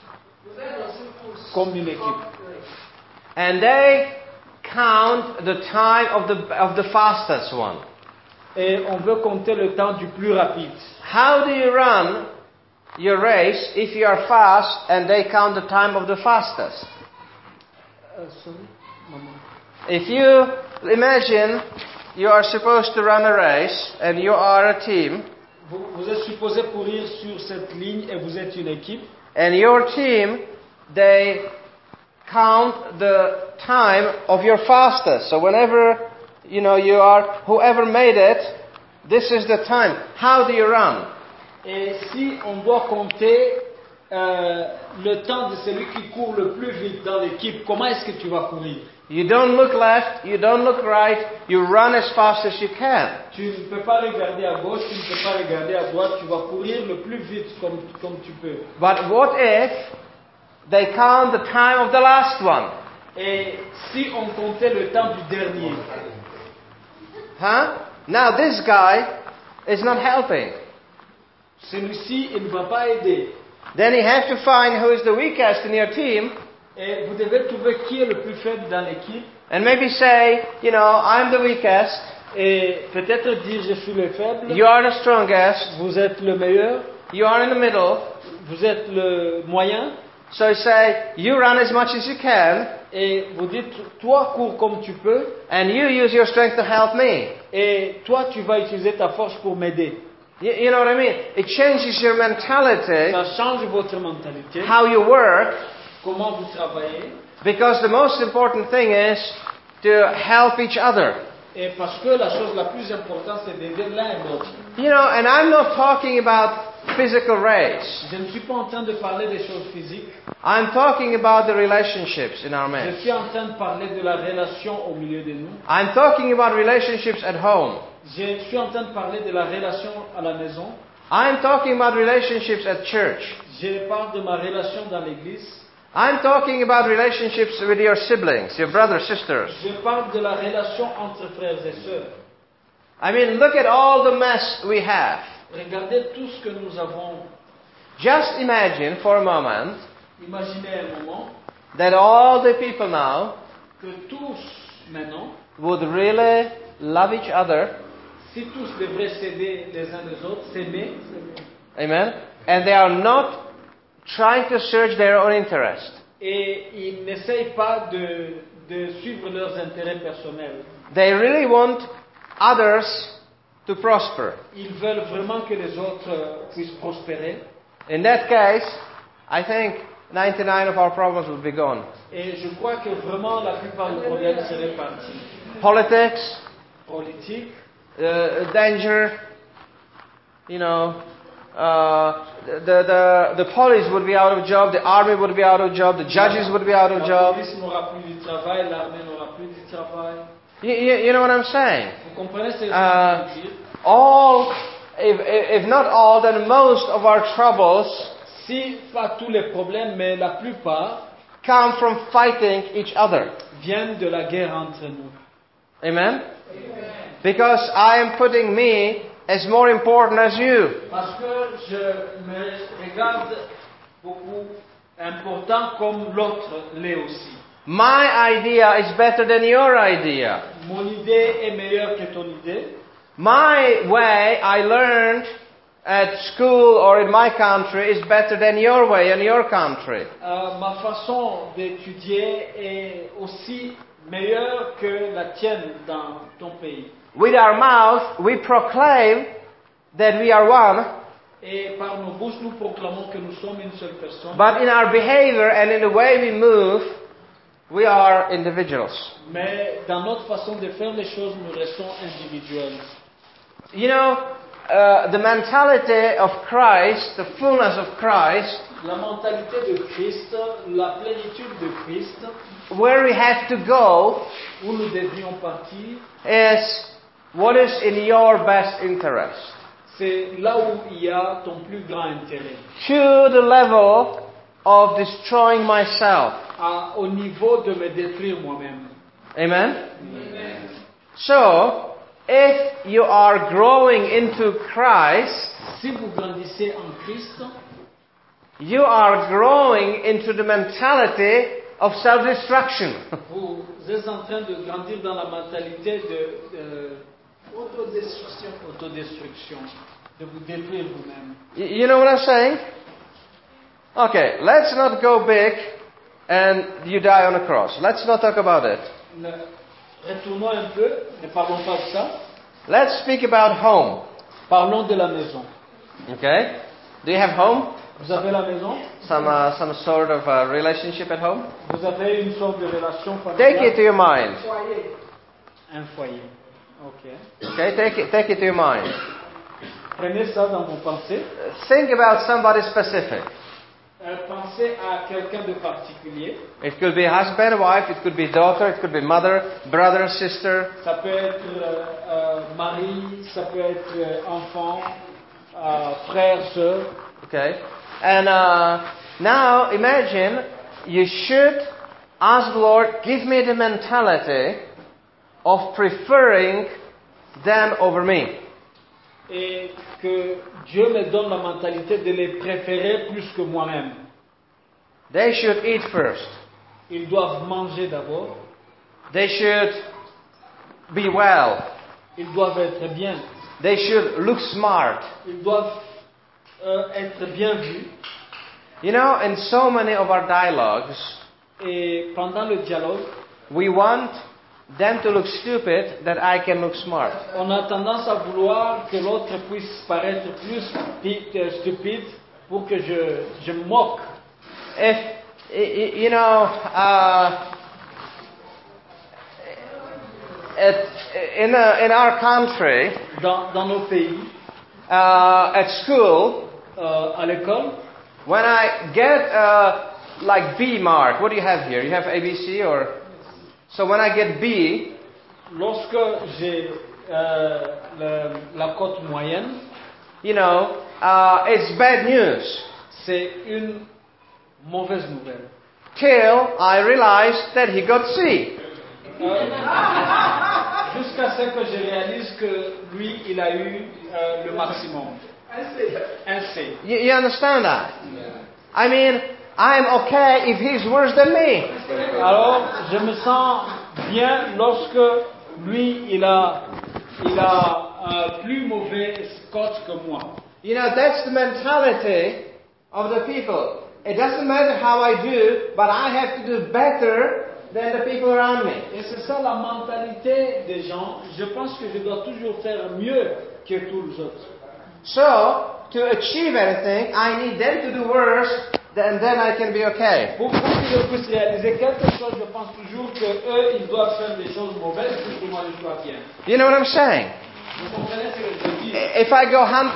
une équipe. and they count the time of the fastest one. Et on veut compter le temps du plus rapide. How do you run your race if you are fast and they count the time of the fastest? Sorry, maman. If you imagine you are supposed to run a race and you are a team, Vous êtes supposé courir sur cette ligne et vous êtes une équipe. and your team, they count the time of your fastest. So whenever whoever made it, this is the time. How do you run? Et si on doit compter le temps de celui qui court le plus vite dans l'équipe, comment est-ce que tu vas courir? You don't look left, you don't look right, you run as fast as you can. Tu ne peux pas regarder à gauche, tu ne peux pas regarder à droite, tu vas courir le plus vite comme tu peux. But what if they count the time of the last one? Et si on comptait le temps du dernier? Huh? Now this guy is not helping. Celui-ci, il ne va pas aider. Then you have to find who is the weakest in your team Et vous devez trouver qui est le plus faible dans l'équipe. and maybe say, I'm the weakest, Et peut-être dire je suis le faible, you are the strongest, vous êtes le meilleur, you are in the middle. vous êtes le moyen. So you say, you run as much as you can Et vous dites, toi cours comme tu peux. and you use your strength to help me. Et toi tu vas utiliser ta force pour m'aider. You know what I mean? It changes your mentality, Ça change votre mentalité, how you work, comment vous travaillez. because the most important thing is to help each other. Et parce que la chose la plus importante, c'est d'aider l'un et l'autre. And I'm not talking about physical race. Je ne suis pas en train de parler des choses physiques. I'm talking about the relationships in our Je marriage. suis en train de parler de la relation au milieu de nous. I'm talking about relationships at home. Je suis en train de parler de la relation à la maison. I'm talking about relationships at church. Je parle de ma relation dans l'église. I'm talking about relationships with your siblings, your brothers, sisters. Je parle de la relation entre frères et sœurs. I mean, look at all the mess we have. Regardez tout ce que nous avons. Just imagine for a moment Imaginez un moment that all the people now que tous, maintenant, would really love each other. si tous devraient s'aider les uns les autres, s'aimer, Amen. And they are not trying to search their own interest. et ils n'essayent pas de suivre leurs intérêts personnels. They really want others to prosper. Ils veulent vraiment que les autres puissent prospérer. In that case, I think 99 of our problems would be gone. Et je crois que vraiment la plupart des problèmes seraient partis. Politics, Politique, danger, the police would be out of job, the army would be out of job, the judges would be out of la job. police n'aura plus du travail, l'armée n'aura plus du travail. You know what I'm saying? Vous comprenez ce que je veux dire? All, if not all, then most of our troubles Si pas tous les problèmes, mais la plupart come from fighting each other. viennent de la guerre entre nous. Amen? Because I am putting me as more important as you. Parce que je me regarde beaucoup important comme l'autre l'est aussi. My idea is better than your idea. Mon idée est meilleure que ton idée. My way I learned at school or in my country is better than your way in your country. Ma façon d'étudier est aussi meilleure que la tienne dans ton pays. With our mouth, we proclaim that we are one, Et par nos bouches, nous proclamons que nous sommes une seule personne. but in our behavior and in the way we move, we are individuals. Mais dans notre façon de faire les choses, nous restons individuels. You know, the mentality of Christ, the fullness of Christ, La mentalité de Christ, la plénitude de Christ, where we have to go, où nous devrions partir, is what is in your best interest. c'est là où il y a ton plus grand intérêt. To the level of destroying myself. Au niveau de me détruire moi-même. Amen? So, if you are growing into Christ, Si vous grandissez en Christ, you are growing into the mentality of self-destruction. vous êtes en train de grandir dans la mentalité de autodestruction, de vous détruire vous-même. You know what I'm saying? Okay, let's not go big and you die on a cross. Let's not talk about it. Retournons un peu, ne parlons pas de ça. Let's speak about home. Parlons de la maison. Okay? Do you have home? Vous avez la maison? Some sort of relationship at home? Vous avez une sorte de relation Take it familiale? to your mind. Foyer. Un foyer. Ok. Okay, take it to your mind. Prenez ça dans vos pensées. Think about somebody specific. Pensez à quelqu'un de particulier. It could be husband, wife, it could be daughter, it could be mother, brother, sister. Ça peut être mari, ça peut être enfant, frère, sœur. Okay? And now imagine you should ask the Lord, give me the mentality of preferring them over me. Et que Dieu me donne la mentalité de les préférer plus que moi-même. They should eat first. Ils doivent manger d'abord. They should be well. Ils doivent être bien. They should look smart. Ils doivent être bien vus. You know, in so many of our dialogues, Et pendant le dialogue, we want them to look stupid that I can look smart. on a tendance à vouloir que l'autre puisse paraître plus stupide pour que je me moque. If you know, in our country, Dans nos pays, at school, à l'école, when I get like B mark, what do you have here? You have ABC or? So when I get B, lorsque j'ai la cote moyenne, you know, it's bad news. c'est une mauvaise nouvelle. Till I realized that he got C. Jusqu'à ce que je réalise que lui, il a eu le maximum. Un C. You understand that? I mean, I'm okay if he's worse than me. Alors, je me sens bien lorsque lui, il a plus mauvaise cote que moi. You know, that's the mentality of the people. It doesn't matter how I do, but I have to do better than the people around me. Et c'est ça la mentalité des gens. Je pense que je dois toujours faire mieux que tous les autres. So, to achieve anything, I need them to do worse, and then I can be okay. Pour qu'ils puissent réaliser quelque chose, je pense toujours que eux, ils doivent faire des choses mauvaises pour que moi je sois bien. You know what I'm saying? Vous comprenez ce que je dis? If I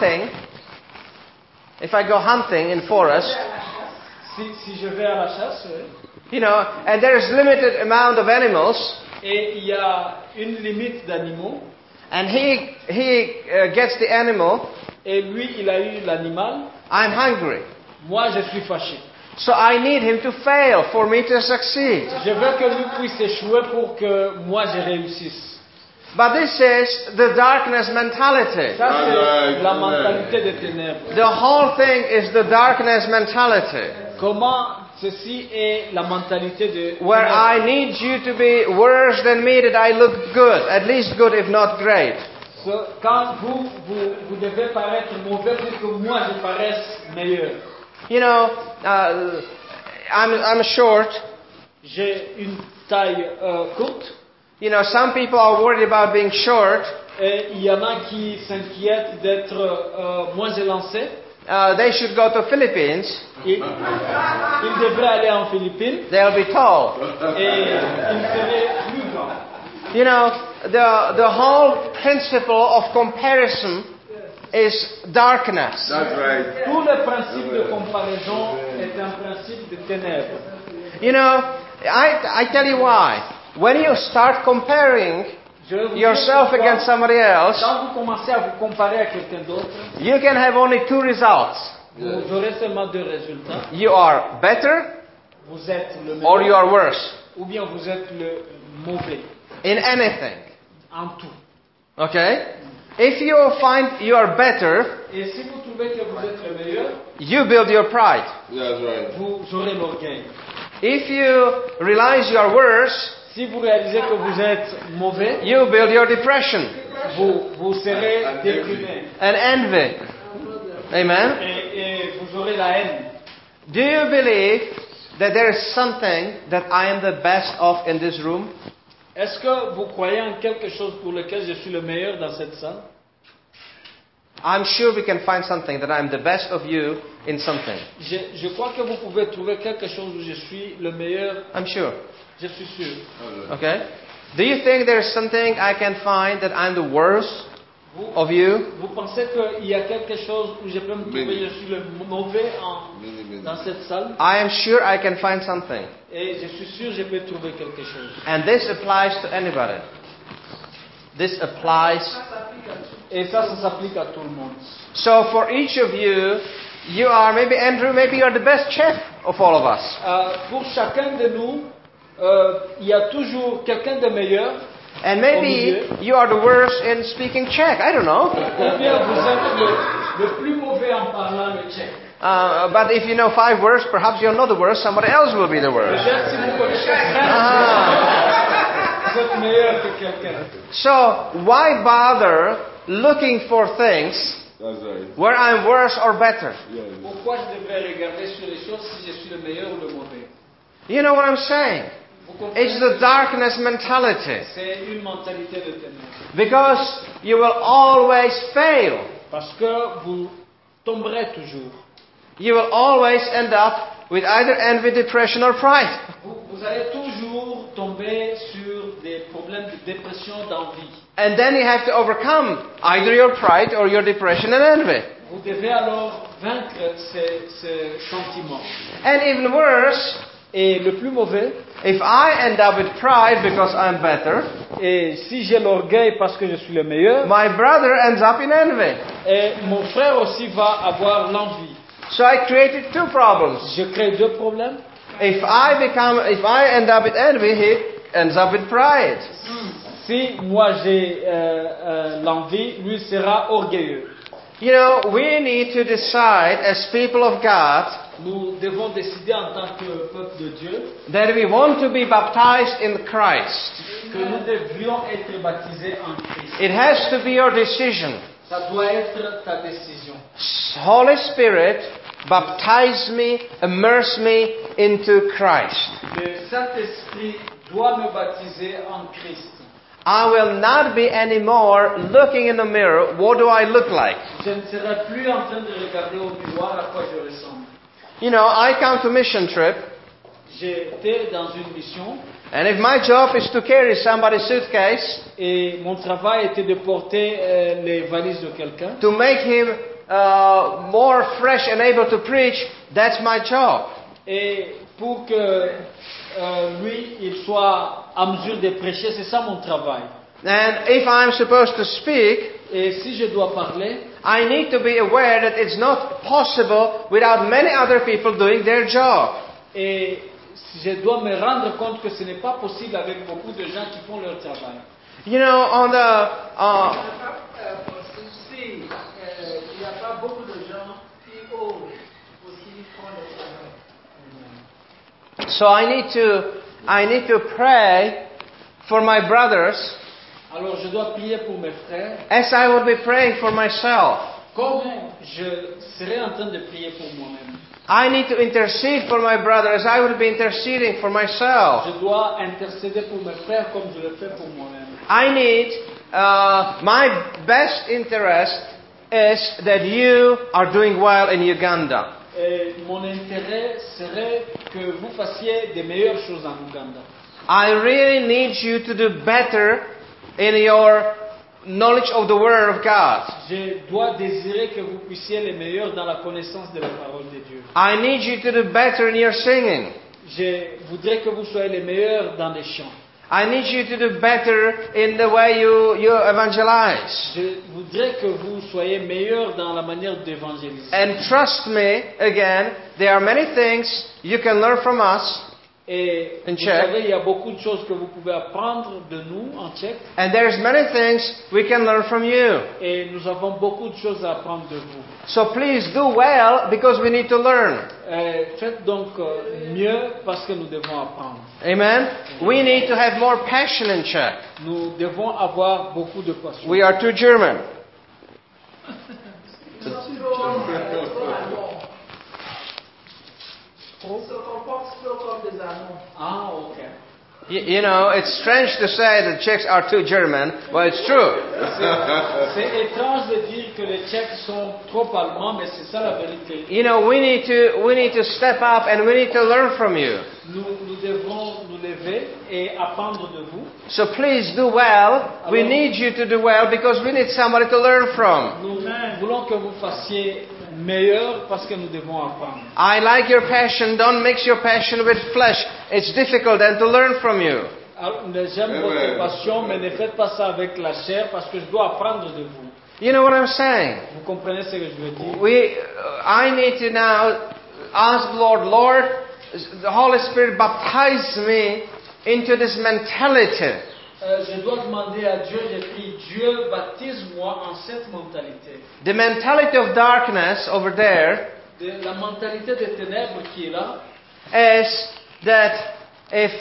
go hunting in forest, Si je vais à la chasse, you know, and there is limited amount of animals, et il y a une limite d'animaux, and he gets the animal, et lui, il a eu l'animal, I'm hungry. moi, je suis fâché. So I need him to fail for me to succeed. Je veux que lui puisse échouer pour que moi, je réussisse. But this is the darkness mentality. Ça, c'est la mentalité des ténèbres. The whole thing is the darkness mentality, Comment ceci est la mentalité de where ténèbres. I need you to be worse than me that I look good, at least good if not great. Quand vous devez paraître mauvais pour que moi je paraisse meilleur. You know, I'm short. J'ai une taille courte. You know, some people are worried about being short. Et il y en a qui s'inquiètent d'être moins élancés. They should go to Philippines. Ils devraient aller en Philippines They'll be tall. et ils seraient plus grands. You know, the whole principle of comparison is darkness. That's right. Tout le principe de comparaison est un principe de ténèbres. You know, I tell you why. When you start comparing Je vais vous yourself dire pourquoi. against somebody else, Quand vous commencez à vous comparer à quelqu'un d'autre, you can have only two results. vous aurez seulement deux résultats. You are better Vous êtes le or you meilleur are worse ou bien vous êtes le mauvais in anything. en tout. Okay? If you find you are better, Et si vous trouvez que vous êtes le meilleur, you build your pride. That's right. vous aurez l'orgueil. If you realize you are worse, Si vous réalisez que vous êtes mauvais, you build your depression vous serez déprimé and envy. Amen? et vous aurez la haine. Do you believe that there is something that I am the best of in this room? Est-ce que vous croyez en quelque chose pour lequel je suis le meilleur dans cette salle? I'm sure we can find something that I'm the best of you in something. Je crois que vous pouvez trouver quelque chose où je suis le meilleur. I'm sure. Je suis sûr. Okay? Do you think there is something I can find that I'm the worst of you? Vous pensez qu'il y a quelque chose où je peux me trouver, je suis le mauvais dans cette salle? I am sure I can find something. Et je suis sûr que je peux trouver quelque chose. And this applies to anybody. This applies. Et ça s'applique à tout le monde. So for each of you, you are, maybe Andrew, maybe you're the best chef of all of us. Pour chacun de nous, il y a toujours quelqu'un de meilleur. And maybe you are the worst in speaking Czech. I don't know. Ou bien vous êtes le plus mauvais en parlant le tchèque. But if you know 5 words, perhaps you're not the worst. Somebody else will be the worst. Peut-être si vous connaissez 5, vous êtes meilleur que quelqu'un. So why bother looking for things That's right. where I'm worse or better? Yeah. Pourquoi je devrais regarder sur les choses si je suis le meilleur ou le mauvais? You know what I'm saying? Vous comprenez? It's the darkness mentality. C'est une mentalité de ténèbres. Because you will always fail. Parce que vous tomberez toujours. You will always end up with either envy, depression, or pride. Vous allez toujours tomber sur des problèmes de dépression, d'envie. And then you have to overcome either your pride or your depression and envy. Vous devez alors vaincre ces sentiments. And even worse, Et le plus mauvais, if I end up with pride because I'm better, et si j'ai l'orgueil parce que je suis le meilleur, my brother ends up in envy. et mon frère aussi va avoir l'envie. So I created 2 problems. Je crée 2 problèmes. If I end up with envy, he ends up with pride. Si moi j'ai l'envie, lui sera orgueilleux. You know, we need to decide as people of God Nous devons décider en tant que peuple de Dieu that we want to be baptized in Christ. que nous devrions être baptisés en Christ. It has to be your decision. Ça doit être ta décision. Holy Spirit, baptize me, immerse me into Christ. Le Saint-Esprit doit me baptiser en Christ. I will not be anymore looking in the mirror, what do I look like? Je ne serai plus en train de regarder au miroir à quoi je ressemble. You know, I come to mission trip, J'étais dans une mission and if my job is to carry somebody's suitcase, et mon travail était de porter les valises de quelqu'un to make him more fresh and able to preach, that's my job. et pour que lui, il soit à mesure de prêcher, c'est ça mon travail. And if I'm supposed to speak, Et si je dois parler, I need to be aware that it's not possible without many other people doing their job. et je dois me rendre compte que ce n'est pas possible avec beaucoup de gens qui font leur travail. You know, on the Il n'y a pas beaucoup de gens qui osent aussi prendre le travail. so I need to pray for my brothers Alors je dois prier pour mes frères, as I would be praying for myself. comme je serai en train de prier pour moi-même. I need to intercede for my brother as I would be interceding for myself. Je dois intercéder pour mes frères comme je le fais pour moi-même. I need my best interest is that you are doing well in Uganda. Et mon intérêt serait que vous fassiez des meilleures choses en Ouganda. I really need you to do better in your knowledge of the Word of God. Je dois désirer que vous puissiez les meilleurs dans la connaissance de la parole de Dieu. I need you to do better in your singing. Je voudrais que vous soyez les meilleurs dans les chants. I need you to do better in the way you evangelize. Je voudrais que vous soyez meilleurs dans la manière d'évangéliser. And trust me, again, there are many things you can learn from us, Et In vous Czech. savez, il y a beaucoup de choses que vous pouvez apprendre de nous en tchèque. and there's many things we can learn from you. Et nous avons beaucoup de choses à apprendre de vous. So please do well because we need to learn. Faites donc mieux parce que nous devons apprendre. Amen? We need to have more passion in Czech. Nous devons avoir beaucoup de passion. We are too German. Ils sont trop allemands. Ils se comportent trop comme des allemands. Ah, ok. You know, it's strange to say that Czechs are too German, but it's true. C'est étrange de dire que les Tchèques sont trop allemands, mais c'est ça la vérité. You know, we need to step up and we need to learn from you. Nous devrons nous lever et apprendre de vous. So please do well. We need you to do well because we need somebody to learn from. Nous voulons que vous fassiez meilleur parce que nous devons apprendre. I like your passion. Don't mix your passion with flesh. It's difficult and to learn from you. Alors, j'aime votre passion, mais ne faites pas ça avec la chair parce que je dois apprendre de vous. You know what I'm saying? Vous comprenez ce que je veux dire? I need to now ask the Lord, the Holy Spirit baptize me into this mentality. Je dois demander à Dieu, je prie, Dieu, baptise-moi en cette mentalité. The mentality of darkness over there La mentalité des ténèbres qui est là, is that if,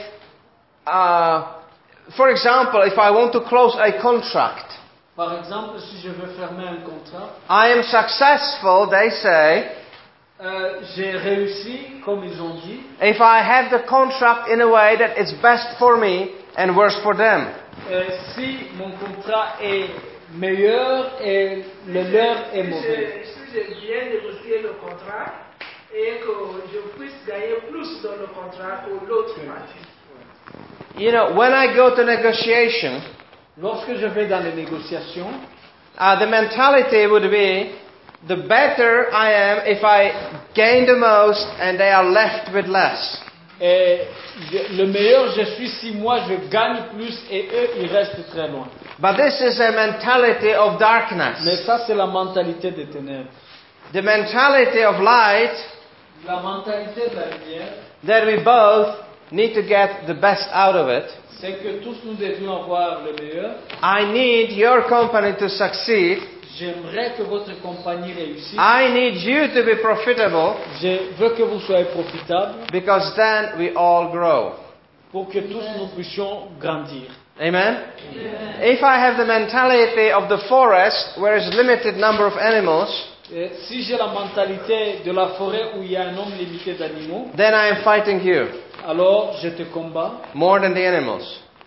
for example, if I want to close a contract, par exemple, si je veux fermer un contrat, I am successful, they say, j'ai réussi, comme ils ont dit, if I have the contract in a way that is best for me and worse for them. si mon contrat est meilleur et le leur est mauvais. Si j'ai bien négocié le contrat et que je puisse gagner plus dans le contrat que l'autre partie. You know, when I go to negotiation, Lorsque je vais dans les négociations, the mentality would be, the better I am if I gain the most and they are left with less. et le meilleur je suis si moi je gagne plus et eux ils restent très loin. But this is a mentality of Mais darkness. ça c'est la mentalité des ténèbres. The mentality of light, La mentalité de la lumière, that we both need to get the best out of it. c'est que tous nous devions avoir le meilleur. I need your company to succeed. J'aimerais que votre compagnie réussisse. I need you to be profitable Je veux que vous soyez profitables because then we all grow. pour que tous nous puissions grandir. Amen? If I have the mentality of the forest where is limited number of animals, Et si j'ai la mentalité de la forêt où il y a un nombre limité d'animaux, then I am fighting you alors je te combats more than the animals.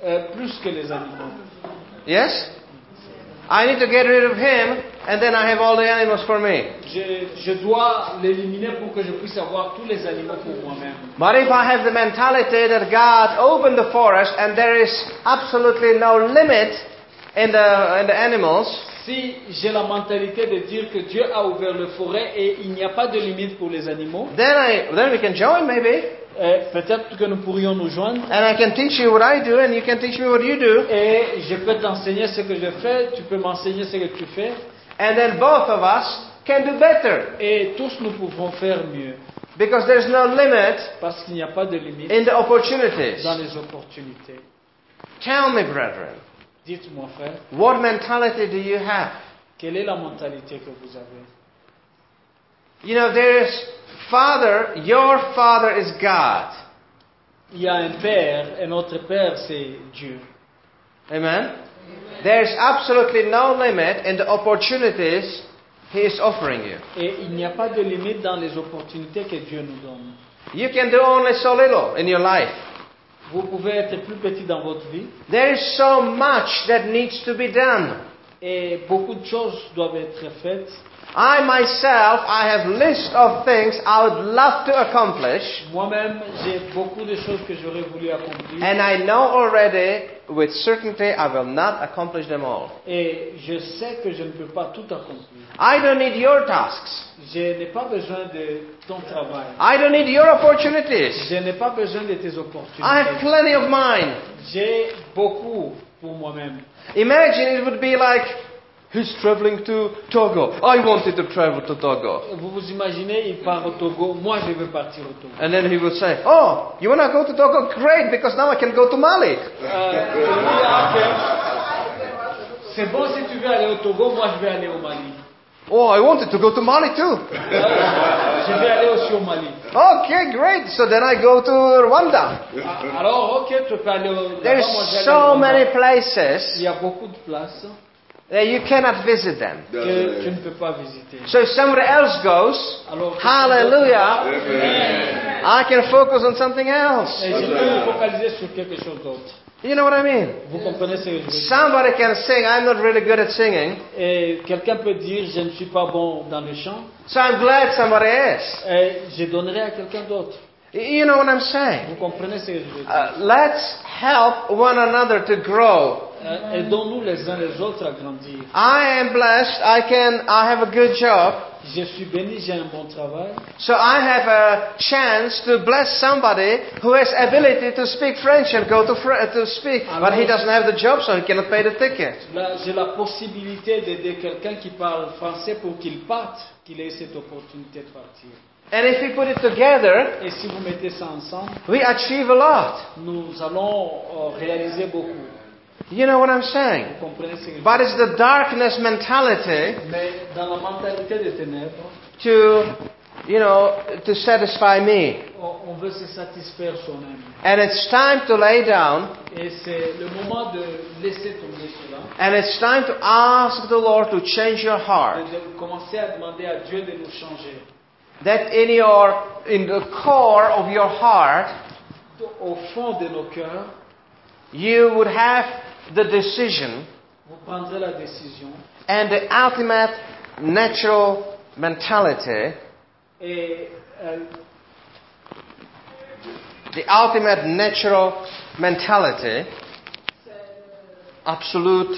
plus que les animaux. Yes? I need to get rid of him, and then I have all the animals for me. Je dois l'éliminer pour que je puisse avoir tous les animaux pour moi-même. But if I have the mentality that God opened the forest and there is absolutely no limit in the animals, Si j'ai la mentalité de dire que Dieu a ouvert le forêt et il n'y a pas de limite pour les animaux, then we can join maybe, peut-être que nous pourrions nous joindre. and I can teach you what I do, and you can teach me what you do, Et je peux t'enseigner ce que je fais, tu peux m'enseigner ce que tu fais, and then both of us can do better, et tous nous pouvons faire mieux. because there's no limit Parce qu'il n'y a pas de limite in the opportunities. dans les opportunités. Tell me, brethren, Dites-moi, frère, what mentality do you have? quelle est la mentalité que vous avez? You know, there is Father, your Father is God. Il y a un père, et notre père, c'est Dieu. Amen? There's absolutely no limit in the opportunities He is offering you. Et il n'y a pas de limite dans les opportunités que Dieu nous donne. You can do only so little in your life. Vous pouvez être plus petit dans votre vie, There is so much that needs to be done. et beaucoup de choses doivent être faites. I myself, I have list of things I would love to accomplish, Moi-même, j'ai beaucoup de choses que j'aurais voulu accomplir. and I know already with certainty I will not accomplish them all. Et je sais que je ne peux pas tout accomplir. I don't need your tasks. Je n'ai pas besoin de ton travail. I don't need your opportunities. Je n'ai pas besoin de tes I have opportunités. plenty of mine. J'ai beaucoup pour moi-même. Imagine it would be like, he's traveling to Togo. I wanted to travel to Togo. Vous vous imaginez, il part au Togo, moi je veux partir au Togo. And then he would say, oh, you want to go to Togo? Great, because now I can go to Mali. Je dis, ah, ok. C'est bon si tu veux aller au Togo, moi je vais aller au Mali. Oh, I wanted to go to Mali too. Je vais aller aussi au Mali. Okay, great. So then I go to Rwanda. Alors, ok, tu peux aller au There's là-bas, moi je vais aller so au Rwanda. many Il places y a beaucoup de places that you cannot visit them. que tu ne peux pas visiter. So if somebody else goes, Alors, hallelujah, Amen. I can focus on something else. Et je peux me focaliser sur quelque chose d'autre. You know what I mean? Vous comprenez ce que je veux dire? Somebody can sing, I'm not really good at singing, Et quelqu'un peut dire, je ne suis pas bon dans le chant, so I'm glad somebody is. et je donnerai à quelqu'un d'autre. You know what I'm saying? Vous comprenez ce que je veux dire? Let's help one another to grow. Aidons-nous les uns les autres à grandir. I am blessed. I have a good job. Je suis béni, j'ai un bon travail. So I have a chance to bless somebody who has ability to speak French and go to speak, but he doesn't have the job, so he cannot pay the ticket. Là, j'ai la possibilité d'aider quelqu'un qui parle français pour qu'il parte, qu'il ait cette opportunité de partir. And if we put it together, Et si vous mettez ça ensemble, we achieve a lot. nous allons réaliser beaucoup. You know what I'm saying? Vous comprenez ce que je veux But dire? it's the darkness mentality Mais dans la mentalité des ténèbres, to satisfy me. on veut se satisfaire soi-même. And it's time to lay down, Et c'est le moment de laisser tomber cela, and it's time to ask the Lord to change your heart. et de commencer à demander à Dieu de nous changer. That in the core of your heart, Au fond de nos cœurs, you would have the decision vous prendrez la décision and the ultimate natural mentality, et the ultimate natural mentality, absolute,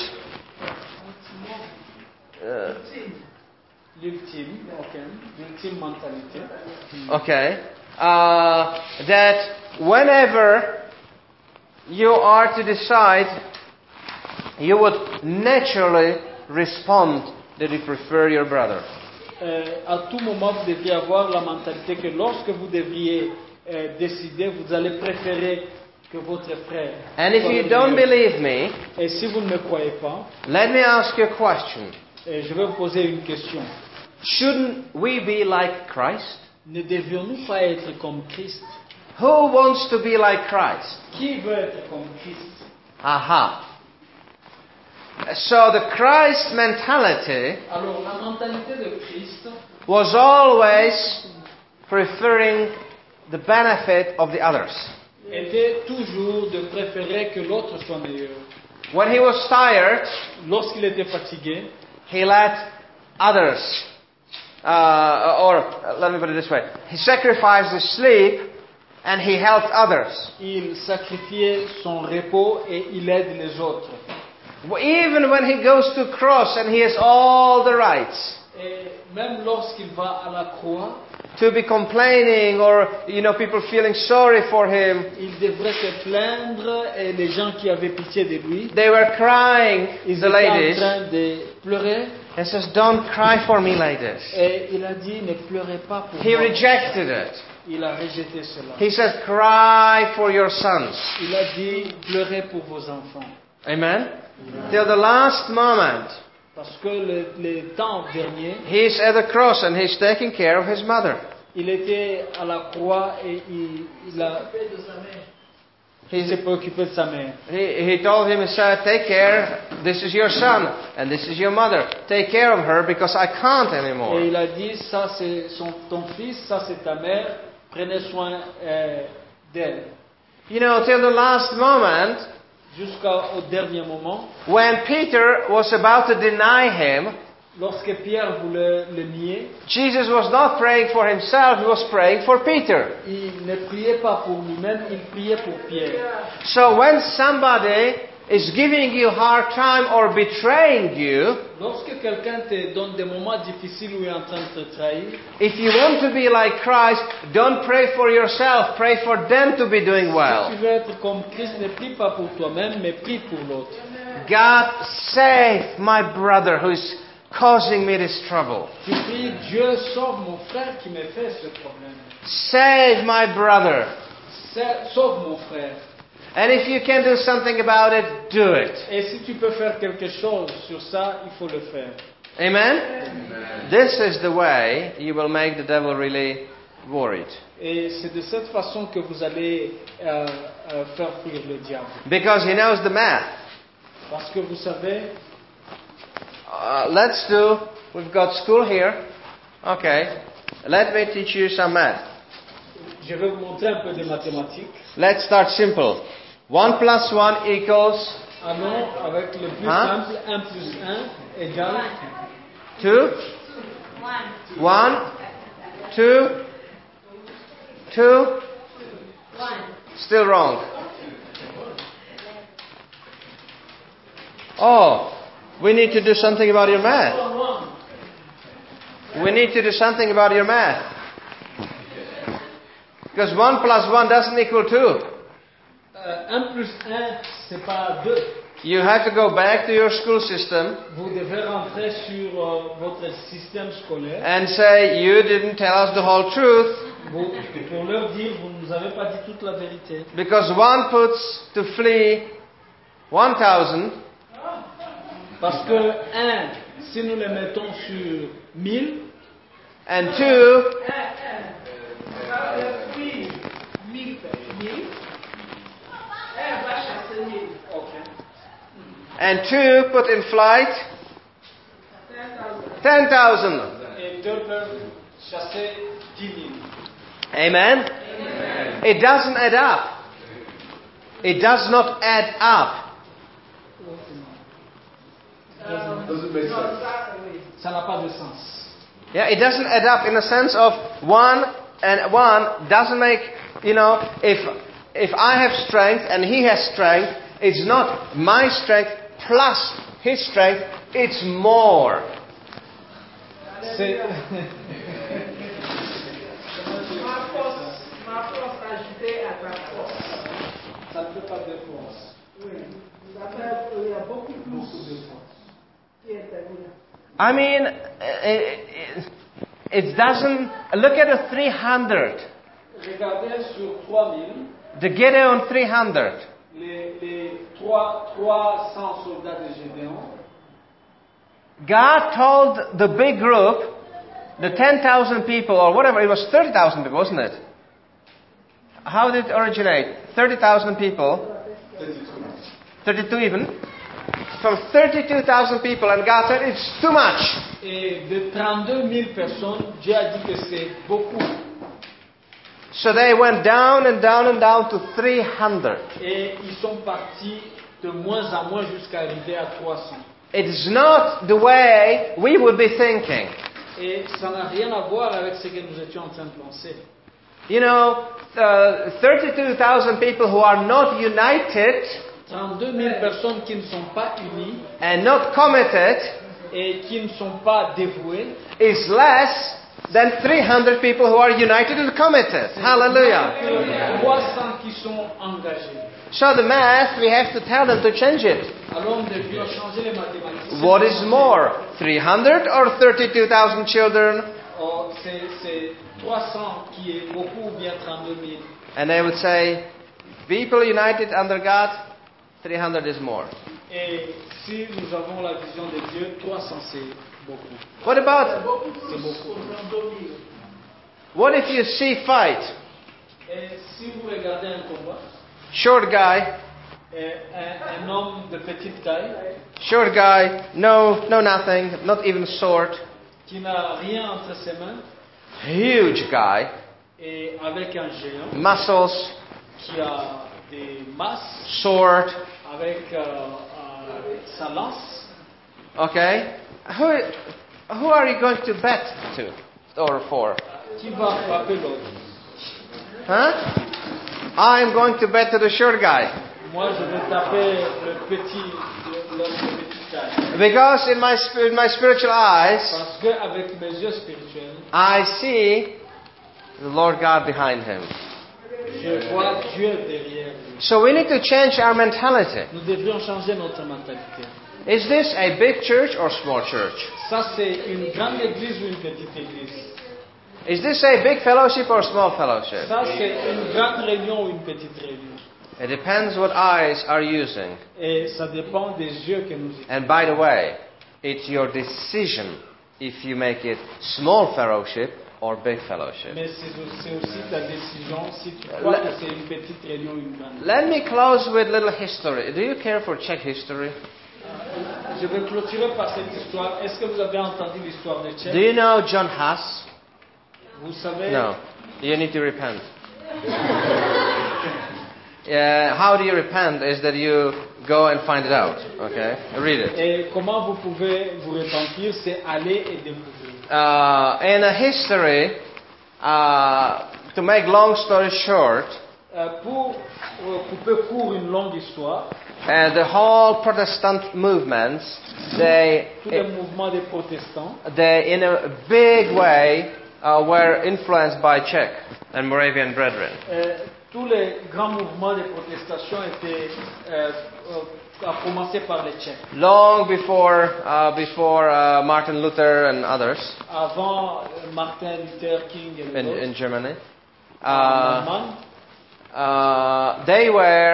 l'ultime mentalité, okay, that whenever you are to decide, you would naturally respond that you prefer your brother. à tout moment vous devriez avoir la mentalité que lorsque vous devriez décider, vous allez préférer que votre frère. And if soit you le don't meilleur. believe me, Et si vous ne me croyez pas, let me ask you a question. je vais vous poser une question. Shouldn't we be like Christ? Ne devions-nous pas être comme Christ? Who wants to be like Christ? Qui veut être comme Christ? Aha. So the Christ mentality Alors, la mentalité de Christ was always preferring the benefit of the others. était toujours de préférer que l'autre soit meilleur. When he was tired, Lorsqu'il était fatigué, he let others, let me put it this way, he sacrificed his sleep and he helped others. il sacrifiait son repos et il aide les autres. Even when he goes to cross and he has all the rights Et même lorsqu'il va à la croix, to be complaining or, people feeling sorry for him, il devrait se plaindre et les gens qui avaient pitié de lui, they were crying, ils the étaient en ladies, train de pleurer. and says, don't cry for me, ladies. Et il a dit, ne pleurez pas pour He moi. rejected it. Il a rejeté cela. He said, cry for your sons. Il a dit, pleurez pour vos enfants. Amen? Till the last moment, Parce que le temps dernier, he's at the cross and he's taking care of his mother. il était à la croix et il s'est préoccupé de sa mère. He told him, he said, take care, this is your son, and this is your mother. Take care of her because I can't anymore. Et il a dit, ça c'est ton fils, ça c'est ta mère, prenez soin d'elle. Till the last moment, Jusqu'au dernier moment, when Peter was about to deny him, lorsque Pierre voulait le nier, Jesus was not praying for himself, he was praying for Peter. il ne priait pas pour lui-même, il priait pour Pierre. So when somebody is giving you hard time or betraying you, Lorsque quelqu'un te donne des moments difficiles où il est en train de te trahir, if you want to be like Christ, don't pray for yourself, pray for them to be doing si well. tu veux être comme Christ, ne prie pas pour toi-même, mais prie pour l'autre. God, save my brother who is causing me this trouble. Tu pries, Dieu sauve mon frère qui me fait ce problème. Save my brother. Sauve mon frère. And if you can do something about it, do it. Et si tu peux faire quelque chose sur ça, il faut le faire. Amen? This is the way you will make the devil really worried. Et c'est de cette façon que vous allez faire fuir le diable. Because he knows the math. Parce que vous savez, We've got school here. Okay. Let me teach you some math. je vais vous montrer un peu de mathématiques. Let's start simple. 1 plus 1 equals Allons avec le plus Hein? simple, 1 plus 1 égale 2. 1, 2, 2. Still wrong. Oh, we need to do something about your math. We need to do something about your math. Because 1 plus 1 doesn't equal 2. 1 plus 1, c'est pas 2. You have to go back to your school system Vous devez rentrer sur votre système scolaire and say, you didn't tell us the whole truth. pour leur dire, vous ne nous avez pas dit toute la vérité. Because 1 puts to flee 1,000. Parce que 1, si nous le mettons sur 1000, And 2 and 2 put in flight 10,000. et 2 peuvent chasser 10 000. Amen? It doesn't add up. It does not add up. Doesn't make sense. Ça n'a pas de sens. Yeah, it doesn't add up in the sense of 1 and 1 doesn't make, if I have strength and he has strength, it's not my strength plus his strength, it's more. C'est... Ma force ajoutée à ta force. Ça ne fait pas de force. Oui. Il y a beaucoup plus qui est terminé. I mean, it doesn't, look at the 300. Regardez sur 3000, The Gideon 300. les 300 soldats de Gédéon. God told the big group, the 10,000 people, or whatever, it was 30,000 people, wasn't it? How did it originate? 30,000 people. 32 even. From 32,000 people, and God said, it's too much. Et de 32 000 personnes, Dieu a dit que c'est beaucoup. So they went down and down and down to 300. Et ils sont partis de moins en moins jusqu'à arriver à 300. It is not the way we would be thinking. Et ça n'a rien à voir avec ce que nous étions en train de penser. You know, 32,000 people who are not united 32 000 personnes qui ne sont pas unies and not committed et qui ne sont pas dévouées is less than 300 people who are united and committed. Hallelujah. 300 qui sont engagés. So the math, we have to tell them to change it. Alors on doit changer les mathématiques. What is more, 300 or 32,000 children? Oh, c'est 300 qui est beaucoup ou bien 32 000. And they would say, people united under God, 300 is more. Et si nous avons la vision de Dieu, 300 c'est beaucoup. What about, C'est beaucoup. what if you see fight? Et si vous regardez un combat, Short guy, un homme de petite taille, short guy, no nothing, not even sword. qui n'a rien entre ses mains, Huge guy, et avec un géant, muscles, qui a des masses, sword. avec sa lance. Okay? Who are you going to bet to or for? Qui va frapper l'autre? Huh? I am going to bet to the short guy. Moi, je vais taper le petit, l'homme de petite taille. Because in my spiritual eyes, Parce qu'avec mes yeux spirituels, I see the Lord God behind him. je vois Dieu derrière lui. So we need to change our mentality. Nous devrions changer notre mentalité. Is this a big church or small church? Ça, c'est une grande église ou une petite église? Is this a big fellowship or small fellowship? Ça, c'est une grande réunion ou une petite réunion? It depends what eyes are using. Et ça dépend des yeux que nous utilisons. And by the way, it's your decision if you make it small fellowship or big fellowship. Mais c'est aussi ta décision si tu crois que c'est une petite réunion ou une grande. Let me close with little history. Do you care for Czech history? Je vais clôturer par cette histoire. Est-ce que vous avez entendu l'histoire de Do Tchèque? you know John Huss? Vous savez, No. You need to repent. How do you repent is that you go and find it out. Okay? Read it. et comment vous pouvez vous repentir, c'est aller et découvrir. In a history, to make long story short, Pour couper court une longue histoire, the whole Protestant movements, tous les mouvements des protestants, they in a big way were influenced by Czech and Moravian brethren. tous les grands mouvements de protestation étaient à commencer par les Tchèques. Long before Martin Luther and others Avant Martin Luther King et les autres, in Germany, en Allemagne, they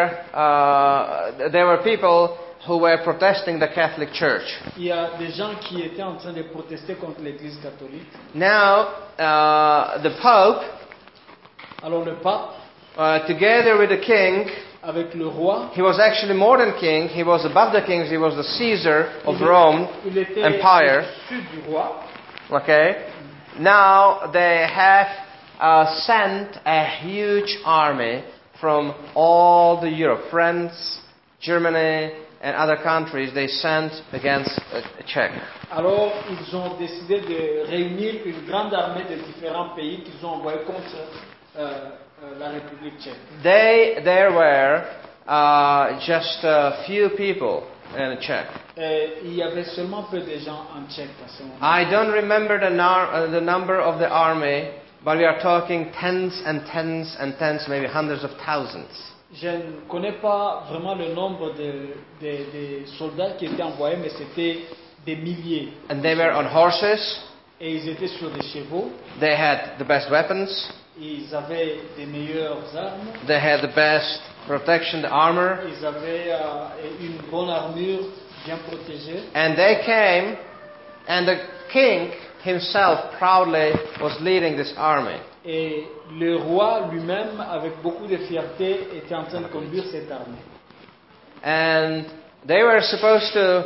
were people who were protesting the Catholic Church. il y a des gens qui étaient en train de protester contre l'Église catholique. Now, the Pope, Alors le pape, together with the king, avec le roi, he was actually more than king. He was above the kings. He was the Caesar of Rome il était Empire. au-dessus du roi. Okay. Now they have sent a huge army from all the Europe, France, Germany, and other countries. They sent against Czech. Alors ils ont décidé de réunir une grande armée de différents pays qu'ils ont envoyés contre la République tchèque. There were just a few people in Czech. Et il y avait seulement peu de gens en Tchèque à ce moment. I don't remember the number of the army, but we are talking tens and tens and tens, maybe hundreds of thousands. Je ne connais pas vraiment le nombre de soldats qui étaient envoyés, mais c'était des milliers. And they were on horses. Et ils étaient sur des chevaux. They had the best weapons. Ils avaient des meilleures armes. They had the best protection, the armor. Ils avaient une bonne armure bien protégée. And they came, and the king himself proudly was leading this army. Et le roi lui-même, avec beaucoup de fierté, était en train de conduire cette armée. And they were supposed to,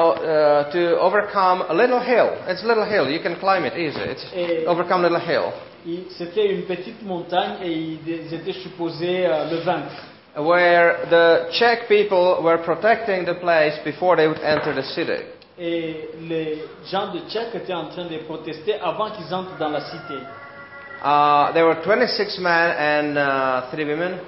to overcome a little hill. It's a little hill. You can climb it easy. It's overcome a little hill. C'était une petite montagne et ils étaient supposés le vaincre. where the Czech people were protecting the place before they would enter the city. Et les gens de Tchèque étaient en train de protester avant qu'ils entrent dans la cité. There were 26 men and 3 women.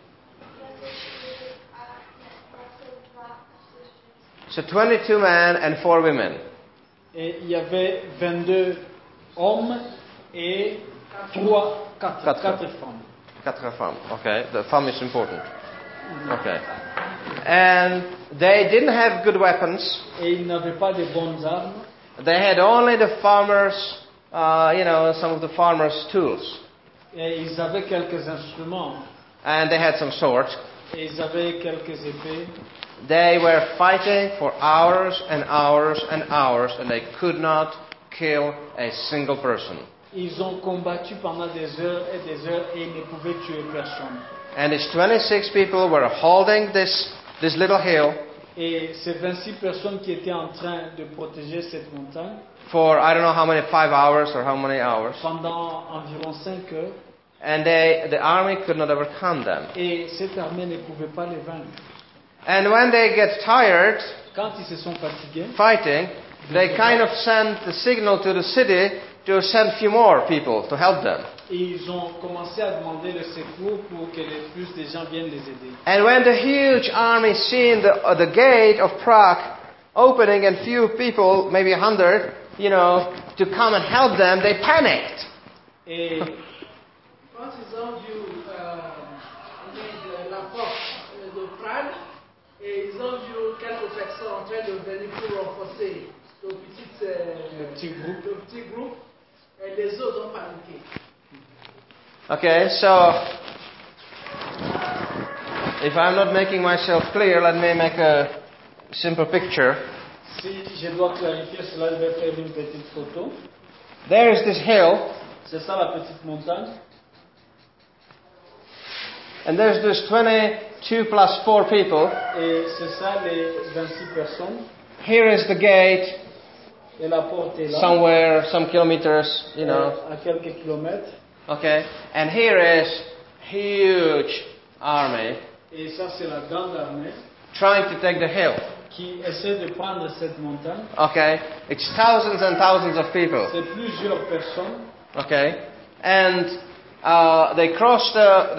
So 22 men and 4 women. Et il y avait 22 hommes et 4 femmes. 4 femmes. Okay, the femme is important. Okay. And they didn't have good weapons. Et ils n'avaient pas de bonnes armes. They had only the farmers, some of the farmers' tools. Et ils avaient quelques instruments. And they had some swords. Et ils avaient quelques épées. They were fighting for hours and hours and hours, and they could not kill a single person. Ils ont combattu pendant des heures et ils ne pouvaient tuer personne. And these 26 people were holding this little hill Et ces 26 personnes qui étaient en train de protéger cette montagne for I don't know how many, 5 hours or how many hours. pendant environ 5 heures. And the army could not overcome them. Et cette armée ne pouvait pas les vaincre. And when they get tired Quand ils se sont fatigués, fighting, they kind of send the signal to the city to send few more people to help them. ils ont commencé à demander le secours pour que plus de gens viennent les aider. And when the huge army seen the gate of Prague opening and few people, maybe 100, to come and help them, they panicked. Et Quand ils ont vu la porte de Prague, et ils ont vu quelques personnes en train de venir pour renforcer le petit groupe, et les autres ont paniqué. Okay, so if I'm not making myself clear, let me make a simple picture. si je dois clarifier cela, je vais faire une petite photo. There is this hill, C'est ça la petite montagne. and there's this 22 plus 4 people. Et c'est ça les 26 personnes. Here is the gate, Et la porte est là. somewhere, some kilometers, À quelques kilomètres. Okay, and here is huge army Et ça, c'est la grande armée trying to take the hill. qui essaie de prendre cette montagne. Okay, it's thousands and thousands of people. C'est plusieurs personnes. Okay, and they cross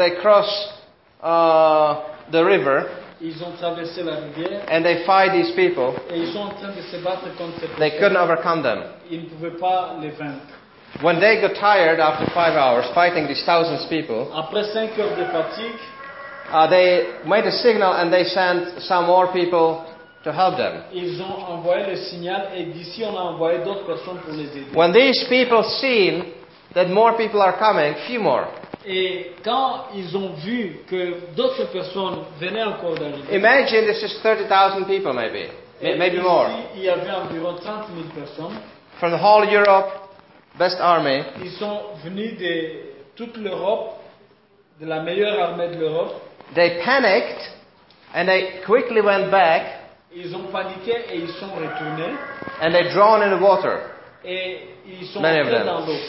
the river, Ils ont traversé la rivière and they fight these people. et ils sont en train de se battre contre ces They couldn't personnes. overcome them. Ils ne pouvaient pas les vaincre. When they got tired after 5 hours fighting these thousands of people, Après 5 heures de fatigue, they made a signal and they sent some more people to help them. ils ont envoyé le signal et d'ici on a envoyé d'autres personnes pour les aider. When these people seen that more people are coming, few more. Et quand ils ont vu que d'autres personnes venaient encore d'arriver, Imagine this is 30,000 people maybe, et maybe ici, more. il y avait environ 30 000 personnes. From the whole Europe, best army, Ils sont venus de toute l'Europe, de la meilleure armée de l'Europe. they panicked and they quickly went back Ils ont paniqué et ils sont retournés. and they drowned in the water. Et ils sont Many of entrés them. dans l'eau.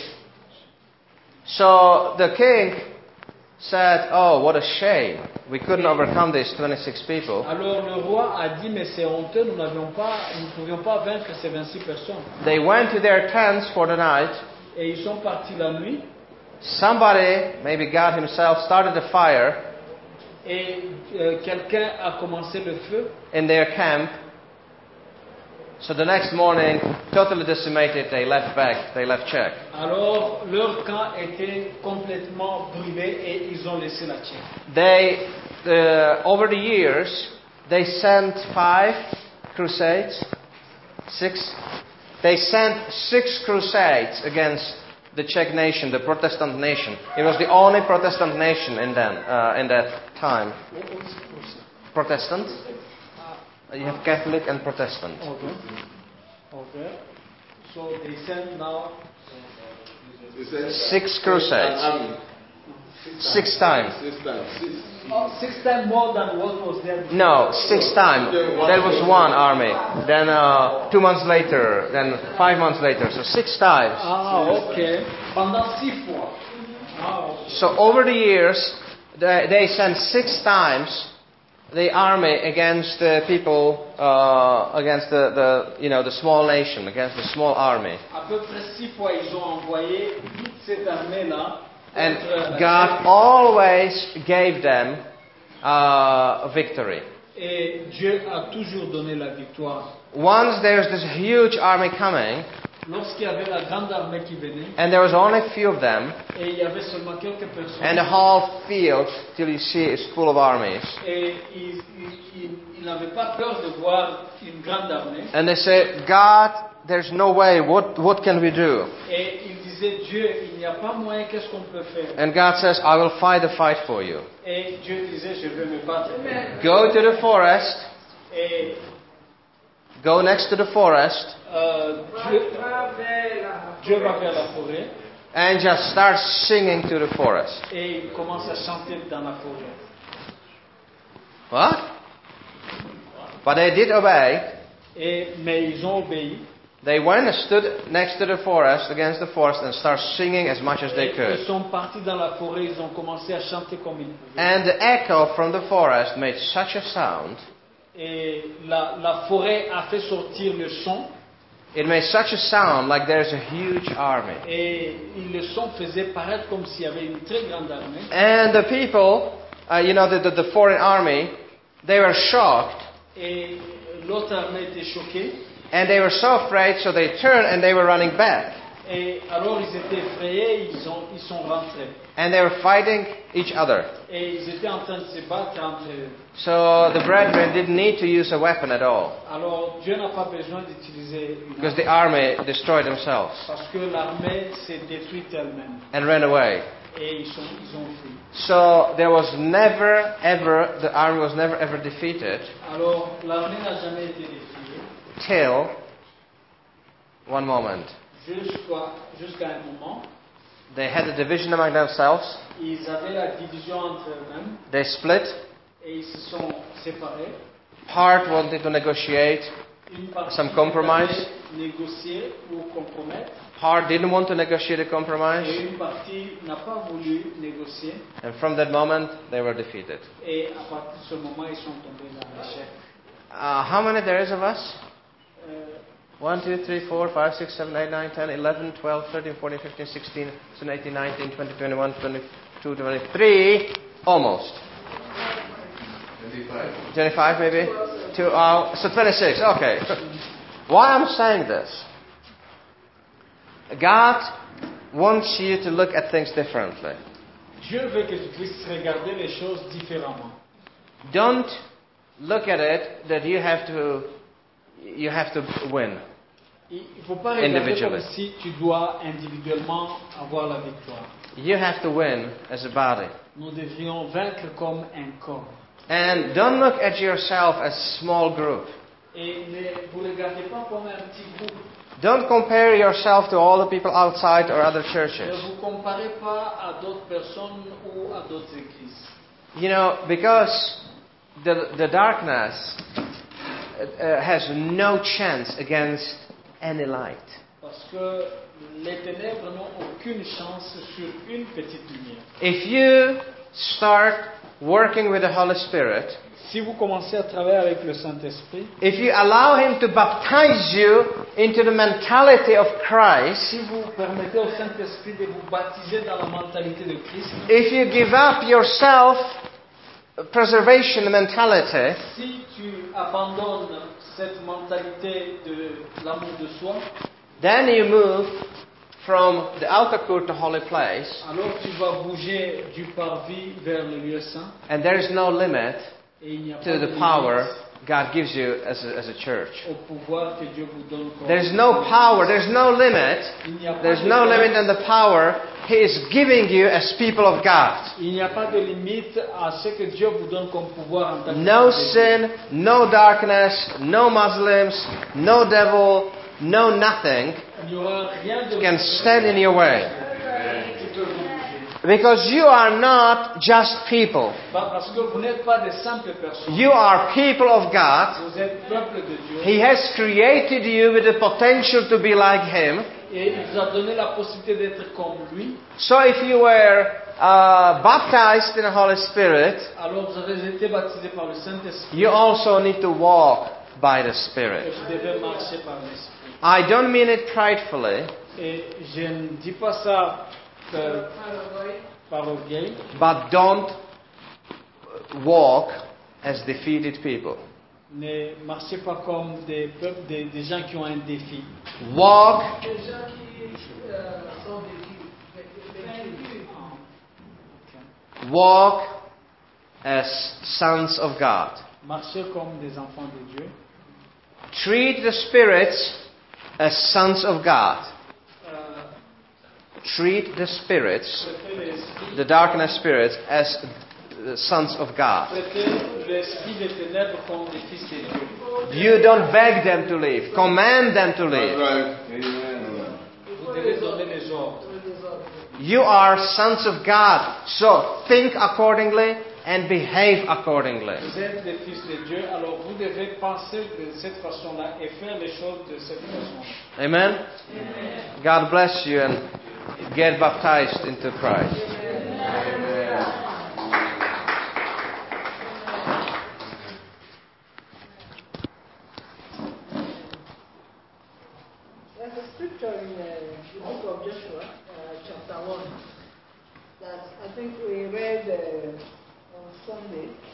So the king said, "Oh, what a shame. We couldn't overcome these 26 people." Alors le roi a dit, mais c'est honteux, nous ne pouvions pas vaincre ces 26 personnes. They went to their tents for the night. Et ils sont partis la nuit. Somebody, maybe God himself, started a fire Et quelqu'un a commencé le feu. in their camp. So the next morning, totally decimated, they left back, they left Czech. Alors leur camp était complètement brûlé et ils ont laissé la Tchèque. They, over the years, they sent 5 crusades, 6. They sent 6 crusades against the Czech nation, the Protestant nation. It was the only Protestant nation in that time. Protestant. You have Catholic and Protestant. Okay. So they sent now 6 crusades. 6 times. 6 times more than what was there before. No, 6 times. There was one army. Then 2 months later. Then 5 months later. So 6 times. Ah, ok. Pendant 6 fois. Wow. So over the years, they sent 6 times the army against the people, against the small nation, against the small army. À peu près 6 fois, ils ont envoyé toute cette armée-là. And contre God always gave them victory. Et Dieu a toujours donné la victoire. Once there's this huge army coming, Lorsqu'il y avait la grande armée qui venait, and there was only a few of them, et il y avait seulement quelques personnes, and the whole field, till you see, is full of armies. et ils n'avaient pas peur de voir une grande armée, And they say, God, there's no way. What can we do? et ils disaient, Dieu, il n'y a pas moyen, qu'est-ce qu'on peut faire? And God says, I will fight the fight for you. Et Dieu disait, je vais me battre. Go to the forest. Et Go next to the forest. Dieu va vers la forêt, And just start singing to the forest. et il commence à chanter dans la forêt. What? But they did obey. Mais ils ont obéi. They went and stood next to the forest, against the forest, and started singing as much as they Et could. ils sont partis dans la forêt, ils ont commencé à chanter comme ils pouvaient. And the echo from the forest made such a sound. Et la forêt a fait sortir le son, It made such a sound like there's a huge army. et le son faisait paraître comme s'il y avait une très grande armée. And the people, the foreign army, they were shocked. Et l'autre armée était choquée. And they were so afraid, so they turned and they were running back. Et alors ils étaient effrayés, ils sont rentrés. And they were fighting each other. Et ils étaient en train de se battre entre eux. So the brethren didn't need to use a weapon at all. Alors Dieu n'a pas besoin d'utiliser une Because arme, the army destroyed themselves parce que l'armée s'est détruite elle-même. and ran away. Et ils ont fui. So there was never ever, the army was never ever defeated Alors l'armée n'a jamais été détruite till one moment. jusqu'à un moment. They had a division among themselves. Ils avaient la division entre eux-mêmes They split. et ils se sont séparés. Part wanted to negotiate. Une partie Some compromise. voulait négocier ou compromettre Part didn't want to negotiate a et compromise. une partie n'a pas voulu négocier. And from that moment, they were defeated. Et à partir de ce moment, ils sont tombés dans l'échec. How many there is of us? Euh, 1, 2, 3, 4, 5, 6, 7, 8, 9, 10, 11, 12, 13, 14, 15, 16, 17, 18, 19, 20, 21, 22, 23. Almost. 25. 25 maybe? So 26. Okay. Why I'm saying this? God wants you to look at things differently. Dieu veut que tu puisses regarder les choses différemment. Don't look at it that you have to win. Il ne faut pas regarder Individually. comme si tu dois individuellement avoir la victoire. You have to win as a body. Nous devrions vaincre comme un corps. And don't look at yourself as a small group. Et ne vous regardez pas comme un petit groupe. Don't compare yourself to all the people outside or other Ne churches. vous comparez pas à d'autres personnes ou à d'autres églises. You know, because the darkness has no chance against any light. Parce que les ténèbres n'ont aucune chance sur une petite lumière. If you start working with the Holy Spirit, Si vous commencez à travailler avec le Saint-Esprit, if you allow Him to baptize you into the mentality of Christ, si vous permettez au Saint-Esprit de vous baptiser dans la mentalité de Christ, if you give up your self-preservation mentality, si tu abandonnes cette mentalité de l'amour de soi, then you move from the altar court to holy place, alors tu vas bouger du parvis vers le lieu saint and there is no limit et il n'y a pas to de the power limite God gives you as a church. au pouvoir que Dieu vous donne comme There's no power, there's no limit, Il n'y a pas there's de no limit limite. in the power He is giving you as people of God. Il n'y a pas de limite à ce que Dieu vous donne comme pouvoir en tant que No peuple de Dieu. sin, no darkness, no Muslims, no devil, no nothing Il n'y aura rien de can stand in your way. qui peut vous bouger. Because you are not just people. Parce que vous n'êtes pas des simples personnes. You are people of God. Vous êtes peuple de Dieu. He has created you with the potential to be like Him. Et il vous a donné la possibilité d'être comme lui. So if you were baptized in the Holy Spirit, Alors vous avez été baptisé par le Saint-Esprit. you also need to walk by the Et Spirit. vous devez marcher par l'Esprit. I don't mean it pridefully, Et je ne dis pas ça par orgueil, but don't walk as defeated people. ne marchez pas comme des peuples, des gens qui ont un défi. Walk Les gens qui sont vaincus. walk as sons of God. Marchez comme des enfants de Dieu. Treat the spirits as sons of God. Treat the spirits, Traitez l'esprit, the darkness spirits, as the sons of God. traitez l'esprit des ténèbres comme des fils de Dieu. You don't beg them to leave. Command them to That's leave. right. Amen. Vous devez donner les ordres. You are sons of God. So think accordingly and behave accordingly. Vous êtes des fils de Dieu, alors vous devez penser de cette façon-là et faire les choses de cette façon-là. Amen? God bless you and get baptized into Christ. There's a scripture in the book of Joshua, chapter 1, that I think we read on Sunday.